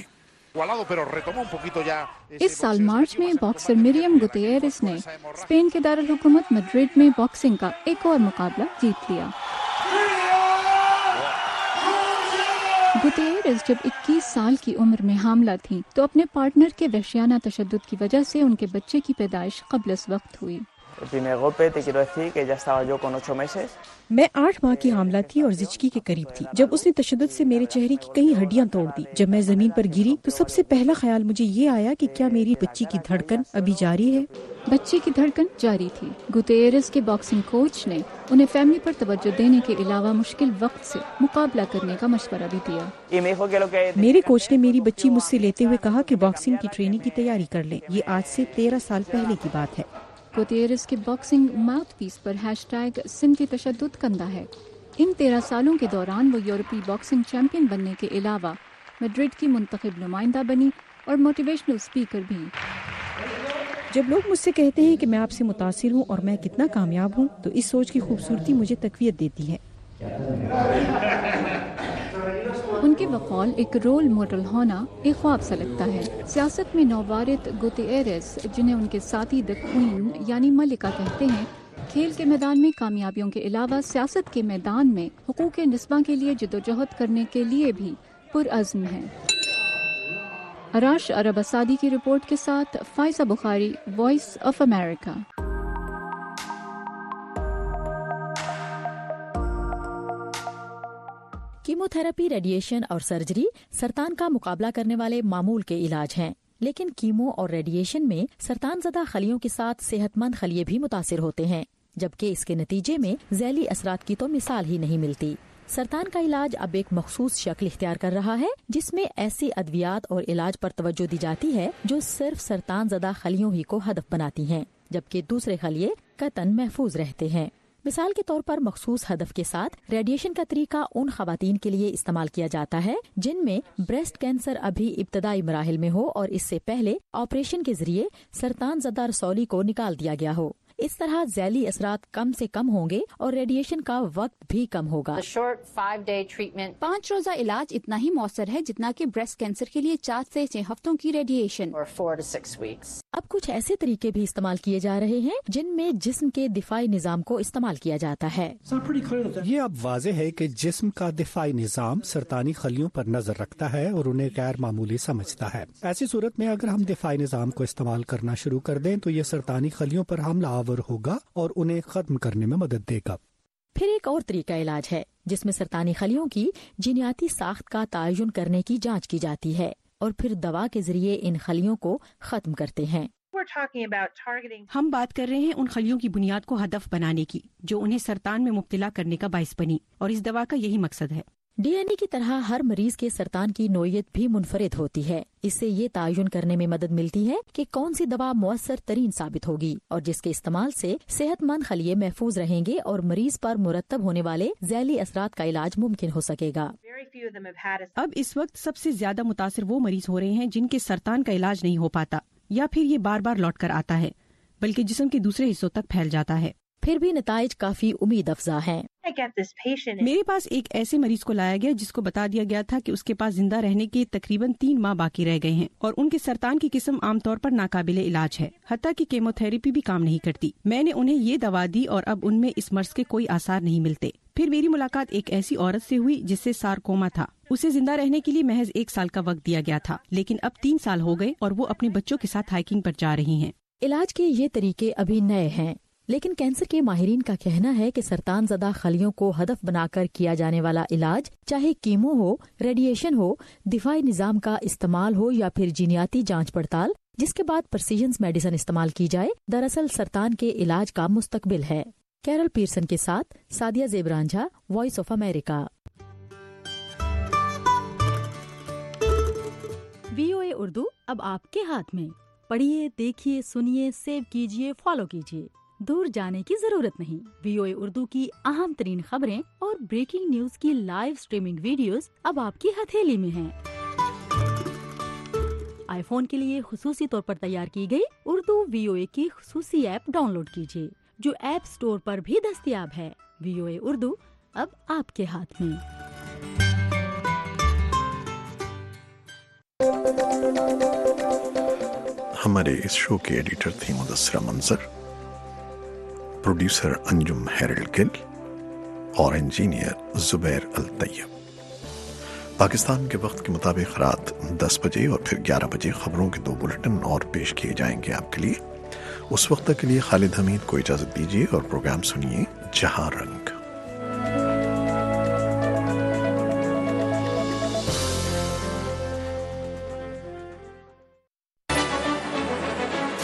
इस साल मार्च में बॉक्सर मिरियम गुतेरेस ने स्पेन के दारुल हुकूमत मैड्रिड में बॉक्सिंग का एक और मुकाबला जीत लिया। गुतेरेस जब इक्कीस साल की उम्र में हामला थीं, तो अपने पार्टनर के वहशियाना तशद्दुद की वजह से उनके बच्चे की पैदाइश क़ब्ल इस वक्त हुई। मैं आठ माह की हामला थी और जिचकी के करीब थी जब उसने तशद्दुद से मेरे चेहरे की कई हड्डियां तोड़ दी। जब मैं जमीन पर गिरी तो सबसे पहला ख्याल मुझे ये आया कि क्या मेरी बच्ची की धड़कन अभी जारी है। बच्चे की धड़कन जारी थी। गुतेरेस के बॉक्सिंग कोच ने उन्हें फैमिली पर तवज्जो देने के अलावा मुश्किल वक्त से मुकाबला करने का मशवरा भी दिया। मेरे कोच ने मेरी बच्ची मुझसे लेते हुए कहा कि बॉक्सिंग की ट्रेनिंग की तैयारी कर लें। ये आज से तेरह साल पहले की बात है। गुतेरेस के बॉक्सिंग माउथ पीस पर हैशटैग सिंधी तशद्दुद कंदा है। इन तेरह सालों के दौरान वो यूरोपीय बॉक्सिंग चैंपियन बनने के अलावा मैड्रिड की मुंतखब नुमाइंदा बनी और मोटिवेशनल स्पीकर भी। जब लोग मुझसे कहते हैं कि मैं आपसे मुतासिर हूँ और मैं कितना कामयाब हूँ, तो इस सोच की खूबसूरती मुझे तकवीत देती है। उनके वक़ौल एक रोल मॉडल होना एक ख्वाब सा लगता है। सियासत में नौवारिद गुतेरेस, जिन्हें उनके साथी द क्वीन यानी मलिका कहते हैं, खेल के मैदान में कामयाबियों के अलावा सियासत के मैदान में हुकूक निस्बा के लिए जदोजहद करने के लिए भी पुरअज़्म है। अराश अरब असादी की रिपोर्ट के साथ Faiza Bukhari, Voice of America. Chemotherapy, radiation और सर्जरी सरतान का मुकाबला करने वाले मामूल के इलाज हैं, लेकिन कीमो और रेडिएशन में सरतान ज़दा खलियों के साथ सेहतमंद खलिए भी मुतासिर होते हैं, जबकि इसके नतीजे में ज़ैली असरात की तो मिसाल ही नहीं मिलती। सरतान का इलाज अब एक मखसूस शक्ल इख्तियार कर रहा है, जिसमें ऐसी अद्वियात और इलाज पर तवज्जो दी जाती है जो सिर्फ सरतान ज़दा खलियों ही को हदफ बनाती हैं, जबकि दूसरे खलिए कतन महफूज रहते हैं। मिसाल के तौर पर मखसूस हदफ के साथ रेडिएशन का तरीका उन खवातीन के लिए इस्तेमाल किया जाता है जिनमें ब्रेस्ट कैंसर अभी इब्तदाई मराहिल में हो और इससे पहले ऑपरेशन के जरिए सरतान ज़दा रसौली को निकाल दिया गया हो। इस तरह ज़ैली असरात कम से कम होंगे और रेडिएशन का वक्त भी कम होगा। पाँच रोजा इलाज इतना ही मौसर है जितना कि ब्रेस्ट कैंसर के लिए चार से छह हफ्तों की रेडिएशन। अब कुछ ऐसे तरीके भी इस्तेमाल किए जा रहे हैं जिनमें जिस्म के दिफाई निज़ाम को इस्तेमाल किया जाता है। ये अब वाज़े है कि जिस्म का दिफाई निज़ाम सरतानी खलियों पर नजर रखता है और उन्हें गैर मामूली समझता है। ऐसी सूरत में अगर हम दिफाई निज़ाम को इस्तेमाल करना शुरू कर दें तो ये सरतानी खलियों पर हमला होगा और उन्हें खत्म करने में मदद देगा। फिर एक और तरीका इलाज है जिसमें सरतानी खलियों की जीनियाती साख्त का तयन करने की जांच की जाती है और फिर दवा के जरिए इन खलियों को खत्म करते हैं। हम बात कर रहे हैं उन खलियों की बुनियाद को हदफ बनाने की जो उन्हें सरतान में मुब्तला करने का बाइस बनी, और इस दवा का यही मकसद है। डीएनए की तरह हर मरीज के सरतान की नोयत भी मुनफरिद होती है। इससे ये तयन करने में मदद मिलती है कि कौन सी दवा मुअस्सर तरीन साबित होगी और जिसके इस्तेमाल से सेहतमंद खलिए महफूज रहेंगे और मरीज पर मुरतब होने वाले ज़ैली असरात का इलाज मुमकिन हो सकेगा। अब इस वक्त सबसे ज्यादा मुतासिर वो मरीज हो रहे हैं जिनके सरतान का इलाज नहीं हो पाता या फिर ये बार बार लौट कर आता है, बल्कि जिस्म के दूसरे हिस्सों तक फैल जाता है। फिर भी नताइज काफी उम्मीद अफजा हैं। मेरे पास एक ऐसे मरीज को लाया गया जिसको बता दिया गया था कि उसके पास जिंदा रहने के तकरीबन तीन माह बाकी रह गए हैं और उनके सरतान की किस्म आमतौर पर नाकाबिले इलाज है, हत्ता कि केमोथेरेपी भी काम नहीं करती। मैंने उन्हें ये दवा दी और अब उनमें इस मर्ज के कोई आसार नहीं मिलते। फिर मेरी मुलाकात एक ऐसी औरत से हुई जिससे सारकोमा था। उसे जिंदा रहने के लिए महज एक साल का वक्त दिया गया था, लेकिन अब तीन साल हो गए और वो अपने बच्चों के साथ हाइकिंग पर जा रही हैं। इलाज के ये तरीके अभी नए हैं, लेकिन कैंसर के माहिरीन का कहना है कि सरतान ज़दा खलियों को हदफ बनाकर किया जाने वाला इलाज, चाहे कीमो हो, रेडिएशन हो, दिफाई निज़ाम का इस्तेमाल हो या फिर जीनियाती जांच पड़ताल, जिसके बाद प्रिसीजन मेडिसिन इस्तेमाल की जाए, दरअसल सरतान के इलाज का मुस्तकबिल है। कैरल पीरसन के साथ Sadia Zebranjha, Voice of America. اے اردو اب آپ کے ہاتھ میں. پڑھیے، دیکھیے، سنیے، سیو کیجیے، فالو کیجیے. دور جانے کی ضرورت نہیں. وی او اے اردو کی اہم ترین خبریں اور بریکنگ نیوز کی لائیو سٹریمنگ ویڈیوز اب آپ کی ہتھیلی میں ہیں. آئی فون کے لیے خصوصی طور پر تیار کی گئی اردو وی او اے کی خصوصی ایپ ڈاؤن لوڈ کیجیے جو ایپ سٹور پر بھی دستیاب ہے. وی او اے اردو اب آپ کے ہاتھ میں. ہمارے اس شو کے ایڈیٹر تھی مدثرہ منظر، پروڈیوسر انجم ہیرل گل اور انجینئر زبیر الطیب. پاکستان کے وقت کے مطابق رات دس بجے اور پھر گیارہ بجے خبروں کے دو بلٹن اور پیش کیے جائیں گے آپ کے لیے. اس وقت تک کے لیے خالد حمید کو اجازت دیجیے اور پروگرام سنیے جہاں رنگ.